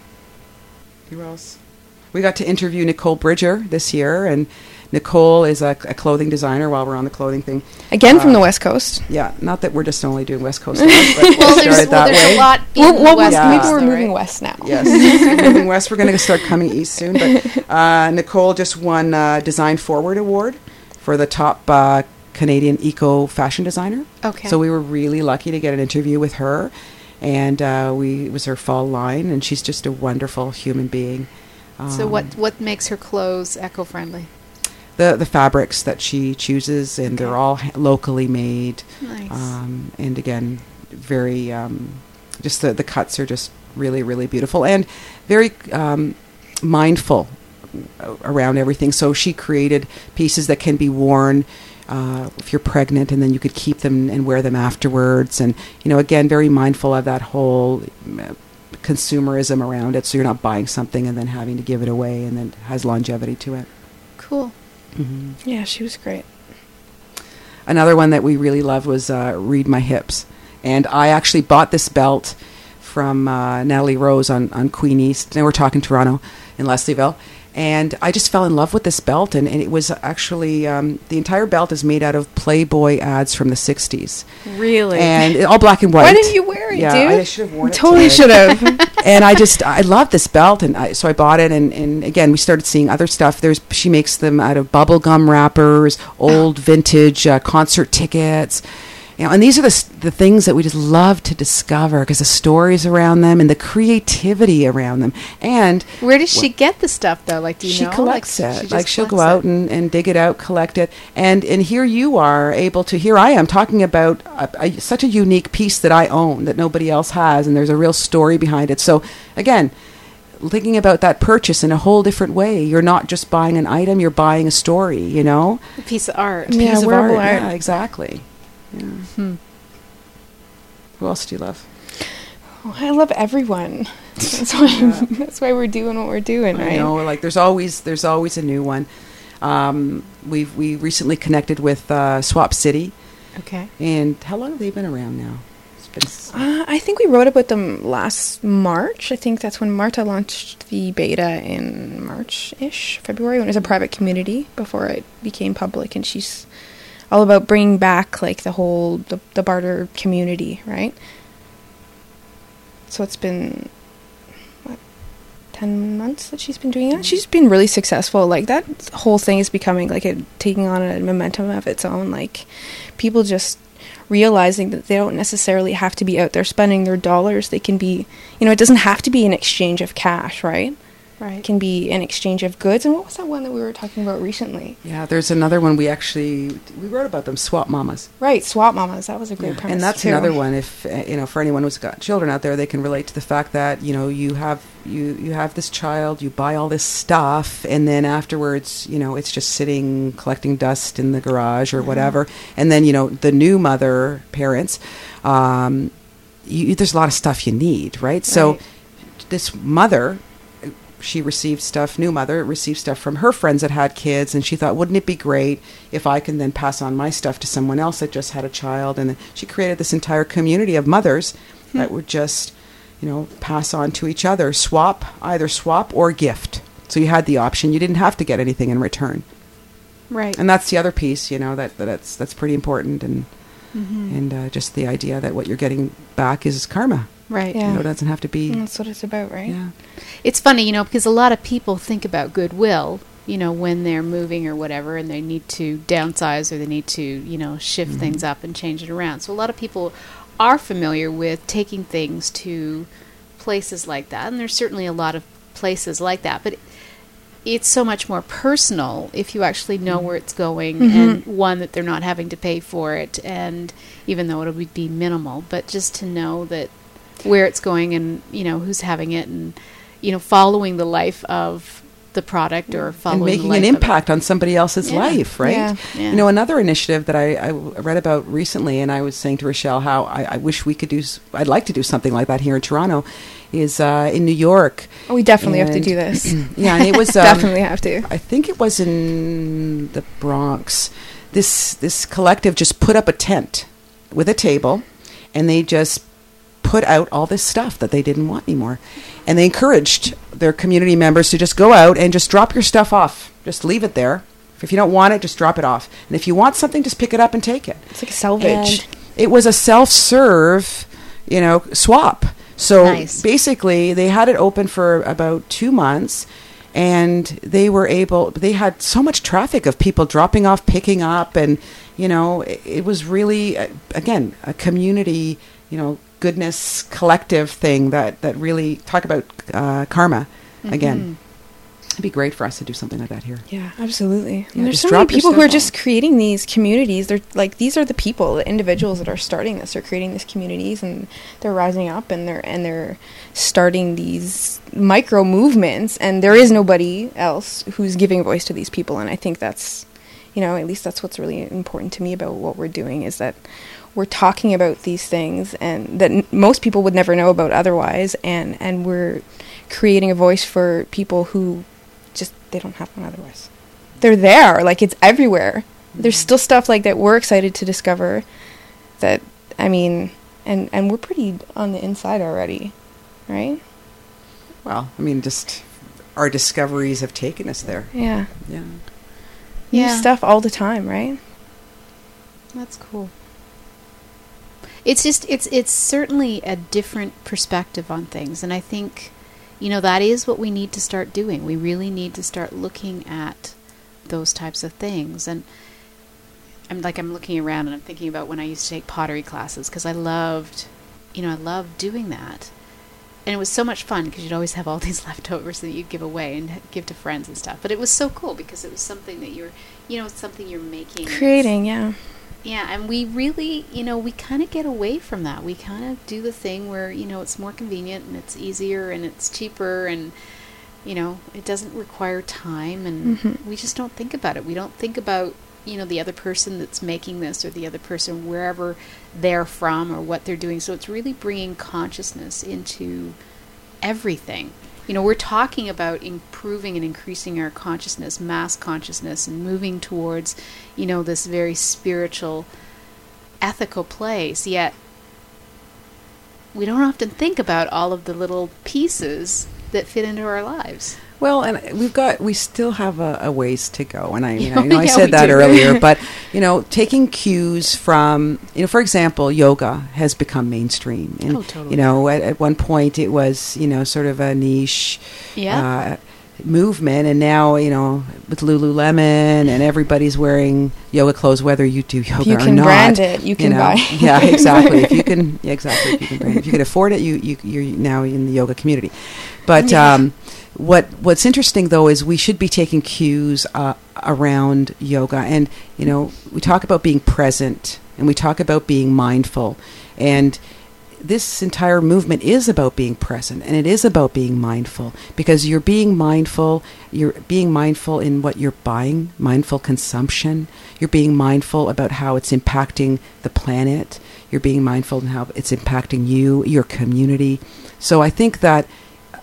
Who else? We got to interview Nicole Bridger this year, and Nicole is a, a clothing designer. While we're on the clothing thing, Again Uh, from the West Coast. yeah, not that we're just only doing West Coast, stuff, but Well, we there's, started well, that there's way. a lot in Well, the well, West Yeah. maybe Coast, we're though, moving right? west now. Yes, we're moving west. We're going to start coming east soon. But uh, Nicole just won uh, Design Forward Award for the top uh, Canadian eco fashion designer. Okay. So we were really lucky to get an interview with her, and uh, we it was her fall line, and she's just a wonderful human being. So Um, what what makes her clothes eco-friendly? The the fabrics that she chooses, and they're all ha- locally made. Nice. Um, and again, very um, just the the cuts are just really really beautiful and very um, mindful a- around everything. So she created pieces that can be worn uh, if you're pregnant, and then you could keep them and wear them afterwards. And you know, again, very mindful of that whole uh, consumerism around it. So you're not buying something and then having to give it away, and then it has longevity to it. Cool. Mm-hmm. Yeah, she was great. Another one that we really loved was uh, Read My Hips. And I actually bought this belt from uh, Natalie Rose on, on Queen East. And we're talking Toronto in Leslieville. And I just fell in love with this belt. And, and it was actually, um, the entire belt is made out of Playboy ads from the sixties. Really? And it- all black and white. Why didn't you wear it, yeah, dude? I should have worn it Totally today. should have. And I just I love this belt, and I, so I bought it. And, and again, we started seeing other stuff. There's she makes them out of bubble gum wrappers, old vintage uh, concert tickets, you know. And these are the s- the things that we just love to discover because the stories around them and the creativity around them. And Where does she get the stuff though? Like, do you she know? collects like, it. she just Like she'll go collects out it? and, and dig it out, collect it, and and here you are able to. Here I am talking about a, a, such a unique piece that I own that nobody else has, and there's a real story behind it. So again, thinking about that purchase in a whole different way. You're not just buying an item; you're buying a story. You know, a piece of art. Yeah, piece of wearable art. art. Yeah, exactly. Yeah. Hmm. Who else do you love? Oh, I love everyone. That's why. Yeah. That's why we're doing what we're doing, right? I know, like there's always there's always a new one. Um, we've we recently connected with uh, Swap City, Okay. and how long have they been around now? It's been s- Uh, I think we wrote about them last March. I think that's when Marta launched the beta in March-ish, February, when it was a private community before it became public. And she's all about bringing back like the whole the, the barter community, right? So it's been what ten months that she's been doing that. She's been really successful. Like that whole thing is becoming like a taking on a momentum of its own. Like people just realizing that they don't necessarily have to be out there spending their dollars. They can be, you know, it doesn't have to be an exchange of cash, right? It Right. can be an exchange of goods. And what was that one that we were talking about recently? yeah, there's another one we actually we wrote about them. Swap Mamas. Right, swap mamas. That was a great Yeah, premise and that's too. another one. If uh, you know, for anyone who's got children out there, they can relate to the fact that you know you have you you have this child, you buy all this stuff, and then afterwards, you know, it's just sitting collecting dust in the garage or whatever. And then you know, the new mother parents, um, you, there's a lot of stuff you need, right? So Right. this mother she received stuff, new mother received stuff from her friends that had kids, and she thought, wouldn't it be great if I can then pass on my stuff to someone else that just had a child? And she created this entire community of mothers hmm. that would just, you know, pass on to each other, swap, either swap or gift. So you had the option. You didn't have to get anything in return. Right. And that's the other piece, you know, that, that that's that's pretty important. And mm-hmm. and uh, just the idea that what you're getting back is karma. Right. Yeah. You know, it doesn't have to be... That's what it's about, right? Yeah. It's funny, you know, because a lot of people think about goodwill, you know, when they're moving or whatever, and they need to downsize or they need to, you know, shift mm-hmm. things up and change it around. So a lot of people are familiar with taking things to places like that, and there's certainly a lot of places like that, but it's so much more personal if you actually know where it's going mm-hmm. and one, that they're not having to pay for it, and even though it would be minimal, but just to know that where it's going and, you know, who's having it, and, you know, following the life of the product or following and making the life an impact on somebody else's yeah. life, right? Yeah. Yeah. You know, another initiative that I, I read about recently, and I was saying to Rochelle how I, I wish we could do, I'd like to do something like that here in Toronto, is uh, in New York. Oh, we definitely and have to do this. Yeah, and it was... Um, definitely have to. I think it was in the Bronx. This This collective just put up a tent with a table, and they just put out all this stuff that they didn't want anymore. And they encouraged their community members to just go out and just drop your stuff off. Just leave it there. If you don't want it, just drop it off. And if you want something, just pick it up and take it. It's like a salvage. And it was a self-serve, you know, swap. So nice. Basically, they had it open for about two months, and they were able, they had so much traffic of people dropping off, picking up, and, you know, it, it was really, uh, again, a community, you know, goodness collective thing that, that really, talk about uh, karma mm-hmm. again. It'd be great for us to do something like that here. Yeah, absolutely. Yeah, and there's just so drop many your people who are stuff just off. creating these communities. They're like, these are the people, the individuals that are starting this. They're creating these communities, and they're rising up, and they're and they're starting these micro movements. And there is nobody else who's giving voice to these people. And I think that's, you know, at least that's what's really important to me about what we're doing, is that we're talking about these things and that n- most people would never know about otherwise, and and we're creating a voice for people who just, they don't have one otherwise. They're there, like, it's everywhere. Mm-hmm. There's still stuff like that we're excited to discover that, I mean, and and we're pretty on the inside already, right? Well, I mean, just our discoveries have taken us there. Yeah. Yeah. New Yeah. stuff all the time, right? That's cool. It's just, it's it's certainly a different perspective on things, and I think, you know, that is what we need to start doing. We really need to start looking at those types of things. And I'm like, I'm looking around and I'm thinking about when I used to take pottery classes, because I loved, you know, I loved doing that. And it was so much fun because you'd always have all these leftovers that you'd give away and give to friends and stuff. But it was so cool because it was something that you're, you know, it's something you're making. Creating, yeah. Yeah, and we really, you know, we kind of get away from that. We kind of do the thing where, you know, it's more convenient and it's easier and it's cheaper and, you know, it doesn't require time, and Mm-hmm. we just don't think about it. We don't think about, you know, the other person that's making this or the other person wherever they're from or what they're doing. So it's really bringing consciousness into everything. You know, we're talking about improving and increasing our consciousness, mass consciousness, and moving towards, you know, this very spiritual, ethical place. Yet, we don't often think about all of the little pieces that fit into our lives. Well, and we've got, we still have a, a ways to go. And I, you know, I, know I Yeah, said we that do. earlier, but, you know, taking cues from, you know, for example, yoga has become mainstream. And, Oh, totally. you know, at, at one point it was, you know, sort of a niche Yeah. uh, movement. And now, you know, with Lululemon and everybody's wearing yoga clothes, whether you do yoga You or can not. brand it. You can know. buy. Yeah, exactly. If you can, yeah, exactly. If you can brand it. If you can afford it, you, you, you're now in the yoga community. But, Yeah. um, What What's interesting, though, is we should be taking cues uh, around yoga. And, you know, we talk about being present, and we talk about being mindful. And this entire movement is about being present, and it is about being mindful, because you're being mindful, you're being mindful in what you're buying, mindful consumption. You're being mindful about how it's impacting the planet. You're being mindful in how it's impacting you, your community. So I think that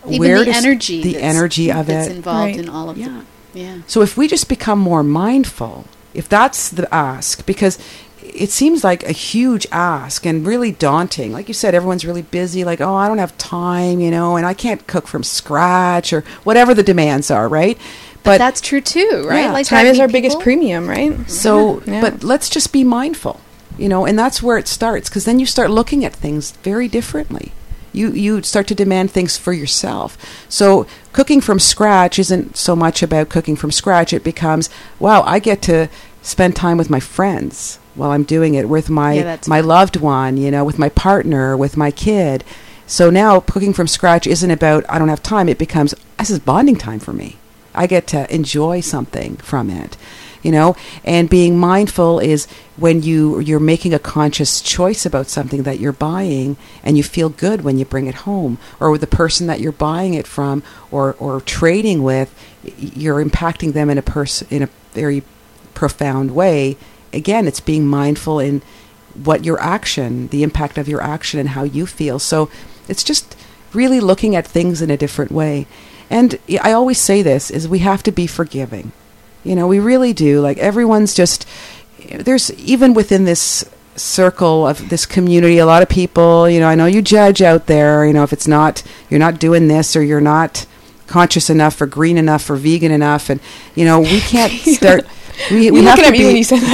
Even where the does energy, the that's- energy of that's it. involved Right. in all of Yeah. the yeah. So if we just become more mindful, if that's the ask, because it seems like a huge ask and really daunting. Like you said, everyone's really busy, like, oh, I don't have time, you know, and I can't cook from scratch or whatever the demands are, right? But that's true too, right? Yeah. Like Time that is our many biggest people- premium, right? So, Yeah. but let's just be mindful, you know, and that's where it starts, because then you start looking at things very differently. You you start to demand things for yourself. So cooking from scratch isn't so much about cooking from scratch. It becomes, wow, I get to spend time with my friends while I'm doing it, with my Yeah, that's my fun. loved one, you know, with my partner, with my kid. So now cooking from scratch isn't about, I don't have time. It becomes, this is bonding time for me. I get to enjoy something from it, you know. And being mindful is when you you're making a conscious choice about something that you're buying, and you feel good when you bring it home, or with the person that you're buying it from, or or trading with, y- you're impacting them in a person in a very profound way. Again, it's being mindful in what your action, the impact of your action, and how you feel. So it's just really looking at things in a different way. And I always say this, is we have to be forgiving. You know, we really do. Like, everyone's just, there's, even within this circle of this community, a lot of people, you know, I know you judge out there, you know, if it's not, you're not doing this, or you're not conscious enough, or green enough, or vegan enough. And, you know, we can't start, we, we You're have looking to at me be, when you said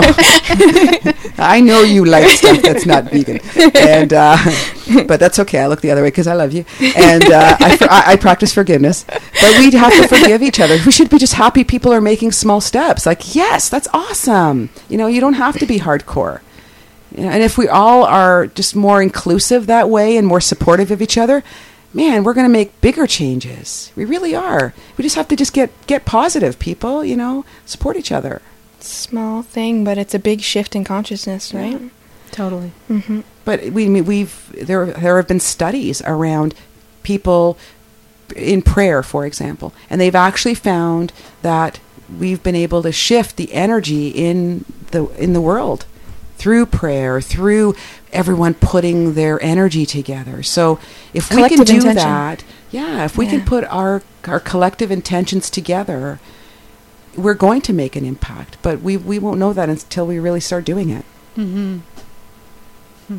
that. no, I know you like stuff that's not vegan, and uh, but that's okay. I look the other way because I love you, and uh, I, for, I, I practice forgiveness. But we have to forgive each other. We should be just happy people are making small steps. Like, yes, that's awesome. You know, you don't have to be hardcore. You know, and if we all are just more inclusive that way and more supportive of each other, man, we're going to make bigger changes. We really are. We just have to just get get positive, people. You know, support each other. Small thing, but it's a big shift in consciousness, right? Totally. Mm-hmm. But we we've there there have been studies around people in prayer, for example, and they've actually found that we've been able to shift the energy in the in the world through prayer, through everyone putting their energy together. So if we Collective can do intention. that, yeah, if we Yeah. can put our our collective intentions together, we're going to make an impact. But we we won't know that until we really start doing it. Mm-hmm. Hmm.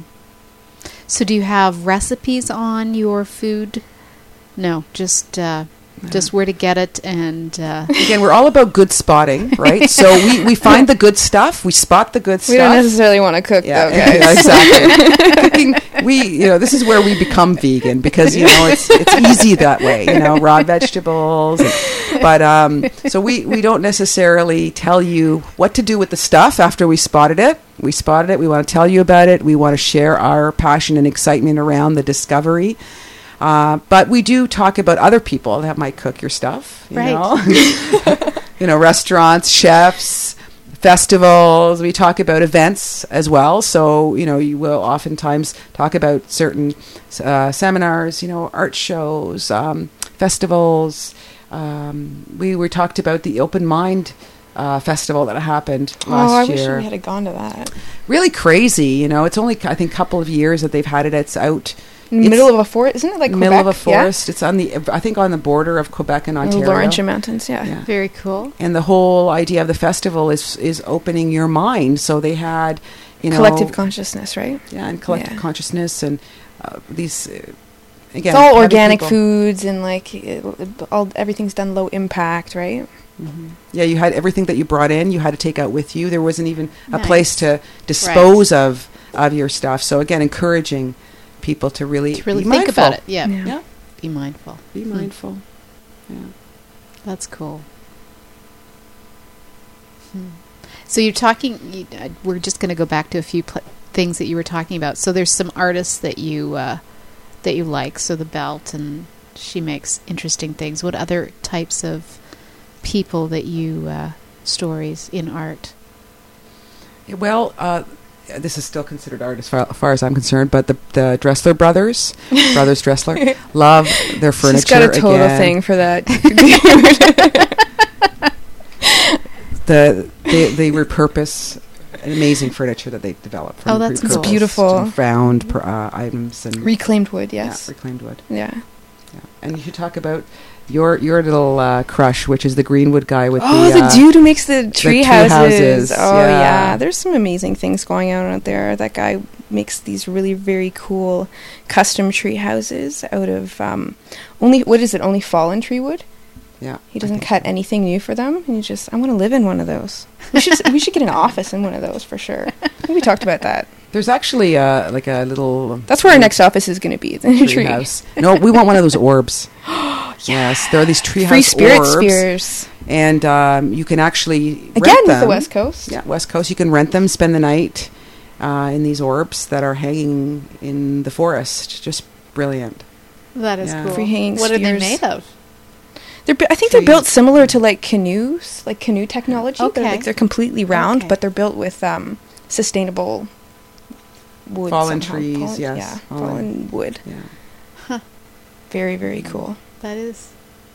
So, do you have recipes on your food? No, just uh, just where to get it, and uh, Again, we're all about good spotting, right? So we, we find the good stuff, we spot the good We stuff. don't necessarily want to cook, yeah, though, guys. yeah, exactly. Cooking, we, you know, this is where we become vegan, because, you know, it's it's easy that way, you know, raw vegetables. And, but um, so we, we don't necessarily tell you what to do with the stuff after we spotted it. We spotted it. We want to tell you about it. We want to share our passion and excitement around the discovery. Uh, but we do talk about other people that might cook your stuff, you Right. know, you know, restaurants, chefs, festivals. We talk about events as well. So, you know, you will oftentimes talk about certain uh, seminars, you know, art shows, um, festivals. Um, we were talked about the Open Mind uh, festival that happened last oh, I year. wish we had gone to that. Really crazy, you know. It's only, I think, a couple of years that they've had it. It's out In the It's middle of a forest, isn't it like middle of a Quebec? Yeah? forest. It's on the, I think, on the border of Quebec and The Ontario. Laurentian Mountains, yeah. Yeah. very cool. And the whole idea of the festival is is opening your mind. So they had, you know, Collective consciousness, right? yeah, and collective Yeah. consciousness, and uh, these uh, again, It's all having organic people- foods and like it, all everything's done low impact, right? Mhm. Yeah, you had everything that you brought in, you had to take out with you. There wasn't even a Nice. place to dispose of of your stuff. So again, encouraging people to really To really be think mindful. about it. Yeah. Yeah. Yeah, Be mindful. be mindful. Yeah. That's cool. Hmm. So you're talking. You, uh, we're just going to go back to a few pl- things that you were talking about. So there's some artists that you uh, that you like. So the Belt, and she makes interesting things. What other types of people that you uh, stories in art? Well, uh, this is still considered art as far, as far as I'm concerned, but the the Dressler brothers, brothers Dressler, love their furniture. She's got a total again. thing for that. The they they repurpose amazing furniture that they develop. From Oh, that's cool. repurposed It's beautiful. and found per, uh, items and Reclaimed wood, yeah, yes. reclaimed wood. Yeah. And you should talk about your your little uh, crush, which is the Greenwood guy with oh, the, the, uh, dude who makes the tree, tree houses. houses, Oh yeah. yeah. There's some amazing things going on out there. That guy makes these really very cool custom tree houses out of um, only what is it? Only fallen tree wood. Yeah, He I doesn't think cut so. anything new for them, and you just I want to live in one of those. We should we should get an office in one of those for sure. I think we talked about that. There's actually uh, like a little. That's where our next office is going to be. It's in a tree tree. house. No, we want one of those orbs. Yes, there are these tree Free house spirit orbs, spheres. and um, you can actually Again rent with them. the West Coast. Yeah, West Coast. You can rent them, spend the night uh, in these orbs that are hanging in the forest. Just brilliant. That is Yeah. cool. Free hanging What are they spheres. made of? They're, bu- I think Tree. they're built similar to like canoes, like canoe technology. They're, Okay. like, they're completely round, Okay. but they're built with um, sustainable wood. Fallen somehow. trees, Fallen- yes. Yeah, Fallen. fallen wood. Yeah. Very, very cool. That is.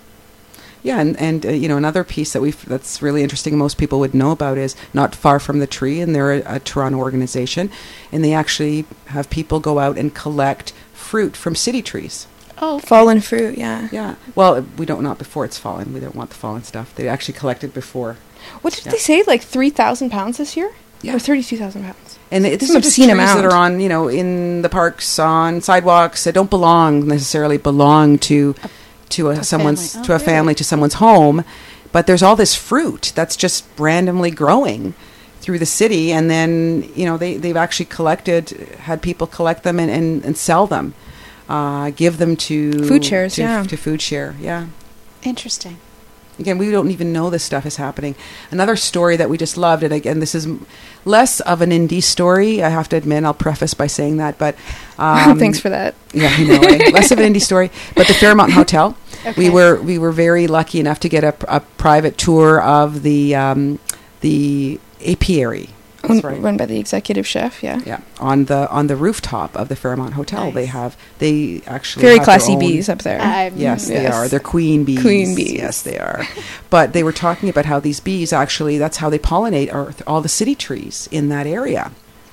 Yeah, and and uh, you know, another piece that we that's really interesting, most people would know about, is Not Far From the Tree, and they're a, a Toronto organization, and they actually have people go out and collect fruit from city trees. Oh, Fallen fruit, yeah. Yeah. Well, we don't not before it's fallen. We don't want the fallen stuff. They actually collect it before. What did Yeah. they say? Like three thousand pounds this year? Yeah. Or thirty-two thousand pounds? And it's It's an just obscene trees that amount. are on, you know, in the parks, on sidewalks, that don't belong necessarily belong to to a, A someone's family. to Oh, a family, really? to someone's home. But there's all this fruit that's just randomly growing through the city, and then you know they they've actually collected, had people collect them and, and, and sell them, uh, give them to Food shares, to, yeah. to food share, yeah. interesting. Again, we don't even know this stuff is happening. Another story that we just loved, and again, this is m- less of an indie story, I have to admit. I'll preface by saying that, but um, Thanks for that. yeah, I know, eh? Less of an indie story. But the Fairmont Hotel, Okay. we were we were very lucky enough to get a, a private tour of the um, the apiary. That's Run, right. run by the executive chef, yeah. Yeah, on the on the rooftop of the Fairmont Hotel, Nice. they have they actually Very have their classy own- bees up there. I'm- Yes, they Yes. are. They're queen bees. Queen bees. Yes, they are. But they were talking about how these bees actually, that's how they pollinate our, all the city trees in that area.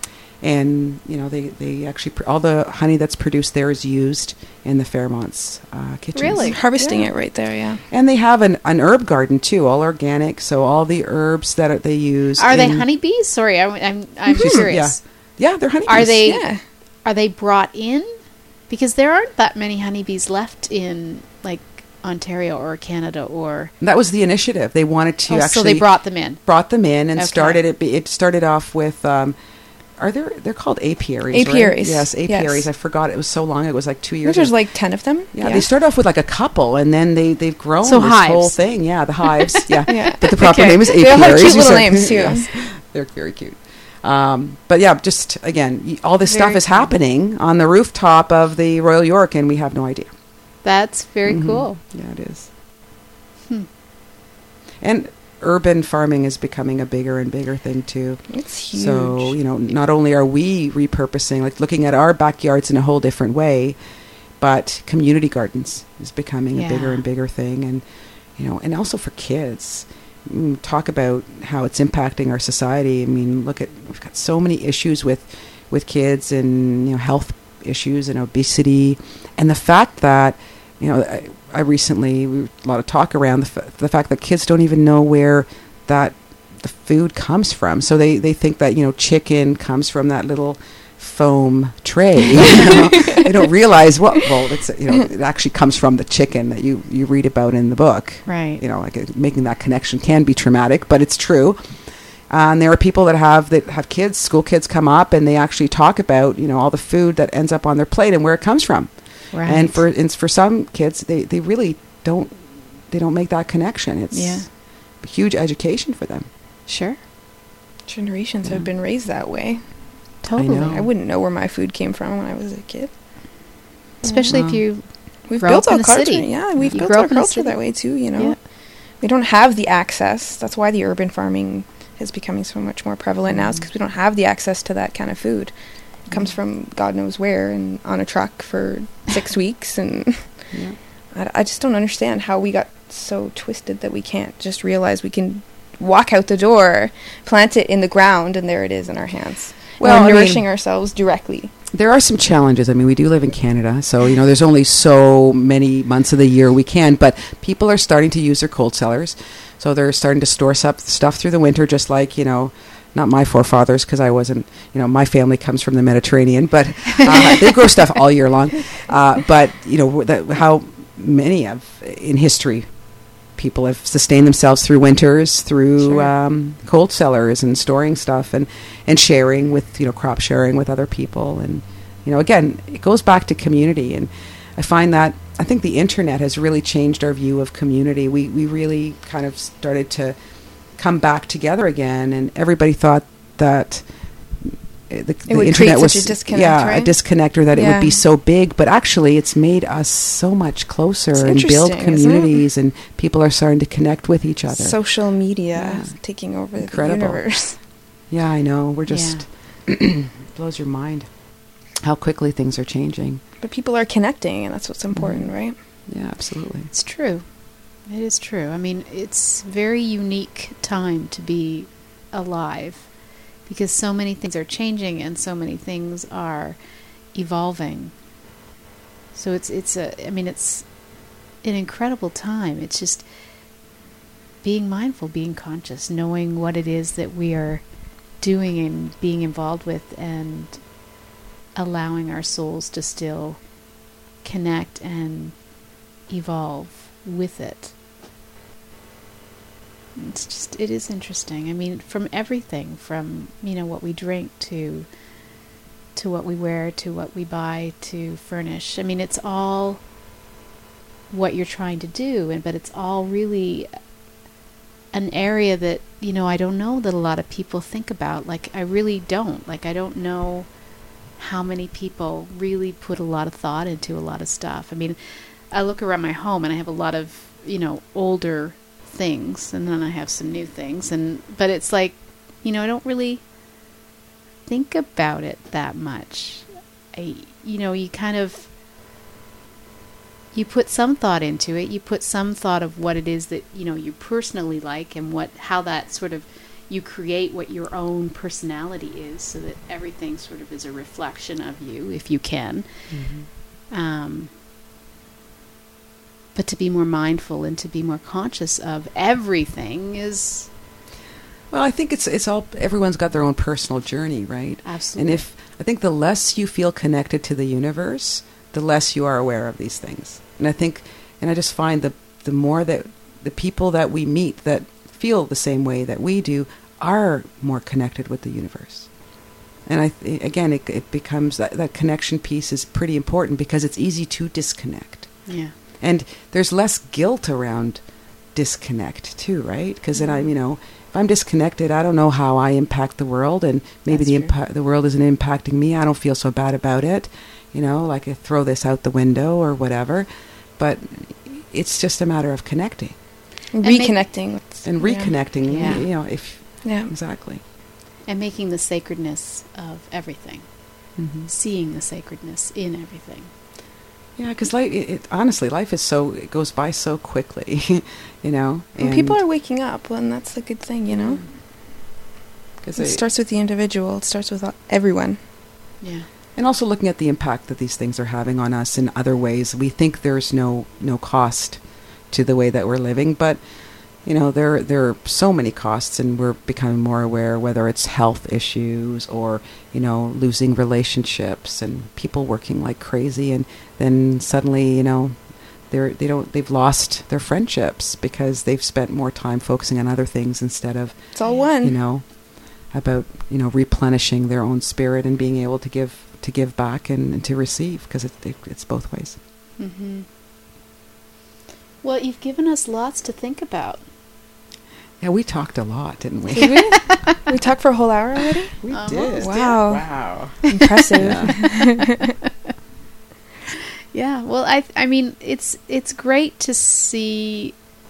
And, you know, they, they actually, pr- all the honey that's produced there is used in the Fairmont's uh, kitchens. Really? Harvesting Yeah. it right there, yeah. And they have an, an herb garden, too, all organic. So all the herbs that are, they use. Are they in- honeybees? Sorry, I, I'm I'm Mhm. curious. Yeah. Yeah, they're honeybees. Are they Yeah. are they brought in? Because there aren't that many honeybees left in like Ontario or Canada or That was the initiative. They wanted to oh, actually. so they brought them in. brought them in and Okay. started it. It started off with. Um, are there? They're called apiaries. right? Apiaries, Yes, apiaries. yes. I forgot. It was so long. It was like two I think years. there's ago. like ten of them. yeah, they started off with like a couple, and then they they've grown So this hives. whole thing. Yeah, the hives. Yeah, Yeah. but the proper Okay. name is apiaries. They all have cute You little said- names, too. Yes, they're very cute. Um, but yeah, just again, y- all this stuff Very is cool. happening on the rooftop of the Royal York, and we have no idea. That's very Mhm. cool. Yeah, it is. Hmm. And urban farming is becoming a bigger and bigger thing too. It's huge. So, you know, not only are we repurposing, like looking at our backyards in a whole different way, but community gardens is becoming a bigger Yeah. and bigger thing. And, you know, and also for kids. Mm, talk about how it's impacting our society. I mean, look at, we've got so many issues with, with kids and, you know, health issues and obesity. And the fact that, you know, I, I recently, we, a lot of talk around the, f- the fact that kids don't even know where that the food comes from. So they, they think that, you know, chicken comes from that little foam tray. You know? They don't realize what, well, it's, you know, it actually comes from the chicken that you, you read about in the book. Right. You know, like uh, making that connection can be traumatic, but it's true. Uh, and there are people that have that have kids, school kids come up, and they actually talk about, you know, all the food that ends up on their plate and where it comes from. Right. And for and for some kids, they, they really don't they don't make that connection. It's Yeah. a huge education for them. Sure. Generations Yeah. have been raised that way. Totally. know. I wouldn't know where my food came from when I was a kid. Especially Wow. if you We've Grow built up in our the culture. city. Yeah, we've You built grow our up in the culture city. that way too, you know. Yeah. We don't have the access. That's why the urban farming is becoming so much more prevalent now. It's because we don't have the access to that kind of food. It comes from God knows where and on a truck for six weeks. And Yeah. I, I just don't understand how we got so twisted that we can't just realize we can walk out the door, plant it in the ground, and there it is in our hands. Well, Well, I we're mean- nourishing ourselves directly. There are some challenges. I mean, we do live in Canada, so, you know, there's only so many months of the year we can, but people are starting to use their cold cellars. So they're starting to store stuff, stuff through the winter, just like, you know, not my forefathers, because I wasn't, you know, my family comes from the Mediterranean, but uh, they grow stuff all year long. Uh, but, you know, that, how many of, in history, people have sustained themselves through winters, through Sure. um, cold cellars and storing stuff and, and sharing with, you know, crop sharing with other people. And, you know, again, it goes back to community. And I find that, I think the internet has really changed our view of community. We, we really kind of started to come back together again, and everybody thought that the, the would internet create was such a disconnect, yeah, right? a disconnect, or that it Yeah. would be so big, but actually it's made us so much closer It's and build interesting, isn't it? communities, and people are starting to connect with each other. Social media Yeah. is taking over Incredible. the universe. Yeah, I know. We're just blows your mind how quickly things are changing. But people are connecting, and that's what's important, right? Yeah, absolutely. It's true. It is true. I mean, it's a very unique time to be alive because so many things are changing and so many things are evolving. So it's it's a I mean it's an incredible time. It's just being mindful, being conscious, knowing what it is that we are doing and being involved with, and allowing our souls to still connect and evolve with it. It's just, it is interesting. I mean, from everything, from, you know, what we drink to to what we wear, to what we buy, to furnish. I mean, it's all what you're trying to do, and but it's all really an area that, you know, I don't know that a lot of people think about. Like, I really don't. Like, I don't know how many people really put a lot of thought into a lot of stuff. I mean, I look around my home and I have a lot of, you know, older things, and then I have some new things, and but it's like, you know, I don't really think about it that much. I, you know, you kind of, you put some thought into it, you put some thought of what it is that, you know, you personally like, and what, how that sort of, you create what your own personality is, so that everything sort of is a reflection of you, if you can. Mm-hmm. Um, but to be more mindful and to be more conscious of everything is... Well, I think it's it's all, everyone's got their own personal journey, right? Absolutely. And if, I think the less you feel connected to the universe, the less you are aware of these things. And I think, and I just find that the more that the people that we meet that feel the same way that we do are more connected with the universe. And I th- again, it, it becomes, that, that connection piece is pretty important, because it's easy to disconnect. Yeah. And there's less guilt around disconnect too, right? Because then I'm, you know, if I'm disconnected, I don't know how I impact the world, and maybe That's the true. impa- the world isn't impacting me. I don't feel so bad about it, you know, like I throw this out the window or whatever. But it's just a matter of connecting And And reconnecting. with- and yeah. reconnecting. Yeah. You know, if Yeah. exactly. And making the sacredness of everything. Mm-hmm. Seeing the sacredness in everything. Yeah, because life, it, it, honestly, life is so, it goes by so quickly, you know. And people are waking up, and that's a good thing, you know? Cause It it- starts with the individual. It starts with uh, everyone. Yeah. And also looking at the impact that these things are having on us in other ways. We think there's no no cost to the way that we're living, but you know, there there are so many costs, and we're becoming more aware, whether it's health issues or, you know, losing relationships and people working like crazy, and then suddenly, you know, they're they don't they've lost their friendships because they've spent more time focusing on other things instead of, It's all one. you know, about, you know, replenishing their own spirit and being able to give to give back and, and to receive, because it, it, it's both ways. Mm-hmm. Well, you've given us lots to think about. Yeah, we talked a lot, didn't we? Did we? We talked for a whole hour already? We Almost. did. Wow. Wow. Impressive. Yeah. Yeah, well, I I mean, it's it's great to see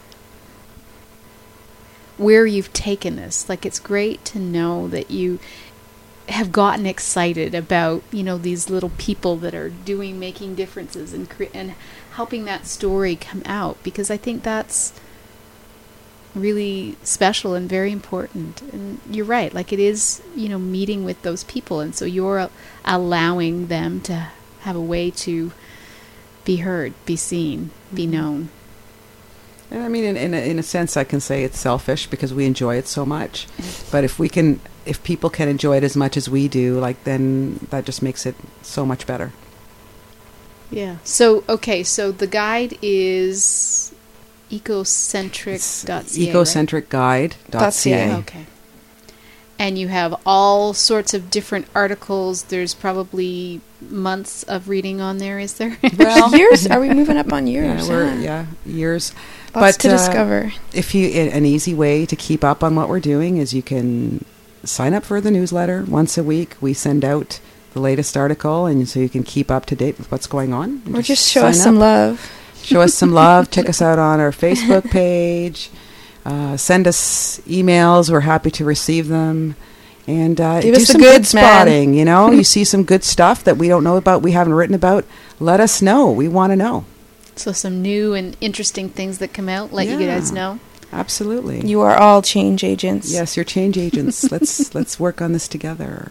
where you've taken this. Like, it's great to know that you have gotten excited about, you know, these little people that are doing, making differences and cre- and helping that story come out, because I think that's really special and very important. And you're right, like it is, you know, meeting with those people, and so you're a- allowing them to have a way to be heard, be seen, be known. And I mean, in, in, a, in a sense, I can say it's selfish because we enjoy it so much. But if we can, if people can enjoy it as much as we do, like then that just makes it so much better. Yeah. So, okay, so the guide is ecocentric dot c a, ecocentric guide dot c a. .ca. Okay. And you have all sorts of different articles. There's probably months of reading on there, is there? Well, Years? Are we moving up on yeah, years? we're, Yeah. yeah, years. Lots But, to uh, discover. If you, i- an easy way to keep up on what we're doing is you can sign up for the newsletter once a week. We send out the latest article, and so you can keep up to date with what's going on. Or just show us sign some up. love. Show us some love. Check us out on our Facebook page. Uh, send us emails. We're happy to receive them. And uh, Give do us the some good goods, man. spotting. You know, you see some good stuff that we don't know about, we haven't written about. Let us know. We want to know. So some new and interesting things that come out, let you Yeah. guys know. Absolutely. You are all change agents. Yes, you're change agents. let's let's work on this together.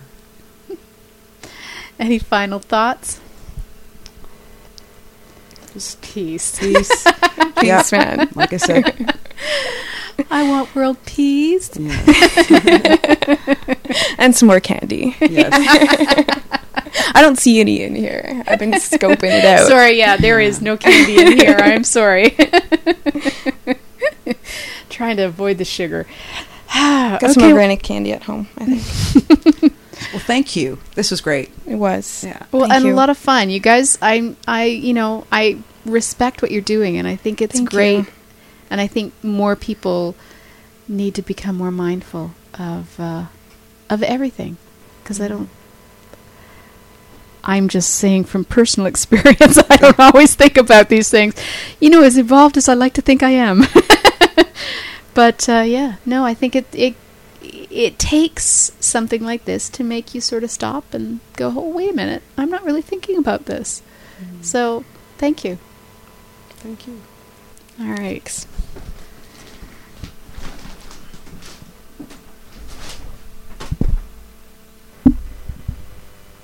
Any final thoughts? Just Peace. peace. Yeah. Peace, man. Like I said. I want world peace. Yes. And some more candy. Yes. I don't see any in here. I've been scoping it out. Sorry, yeah, there is no candy in here. I'm sorry. Trying to avoid the sugar. Got some Okay. organic candy at home, I think. Well, thank you. This was great. It was. Yeah. Well, Thank and you. a lot of fun. You guys, I, I, you know, I respect what you're doing, and I think it's Thank great. you. And I think more people need to become more mindful of, uh, of everything, because I don't. I'm just saying from personal experience, I don't always think about these things. You know, as evolved as I like to think I am. But uh, yeah, no, I think it it it takes something like this to make you sort of stop and go, oh, wait a minute, I'm not really thinking about this. So, thank you. Thank you. All right.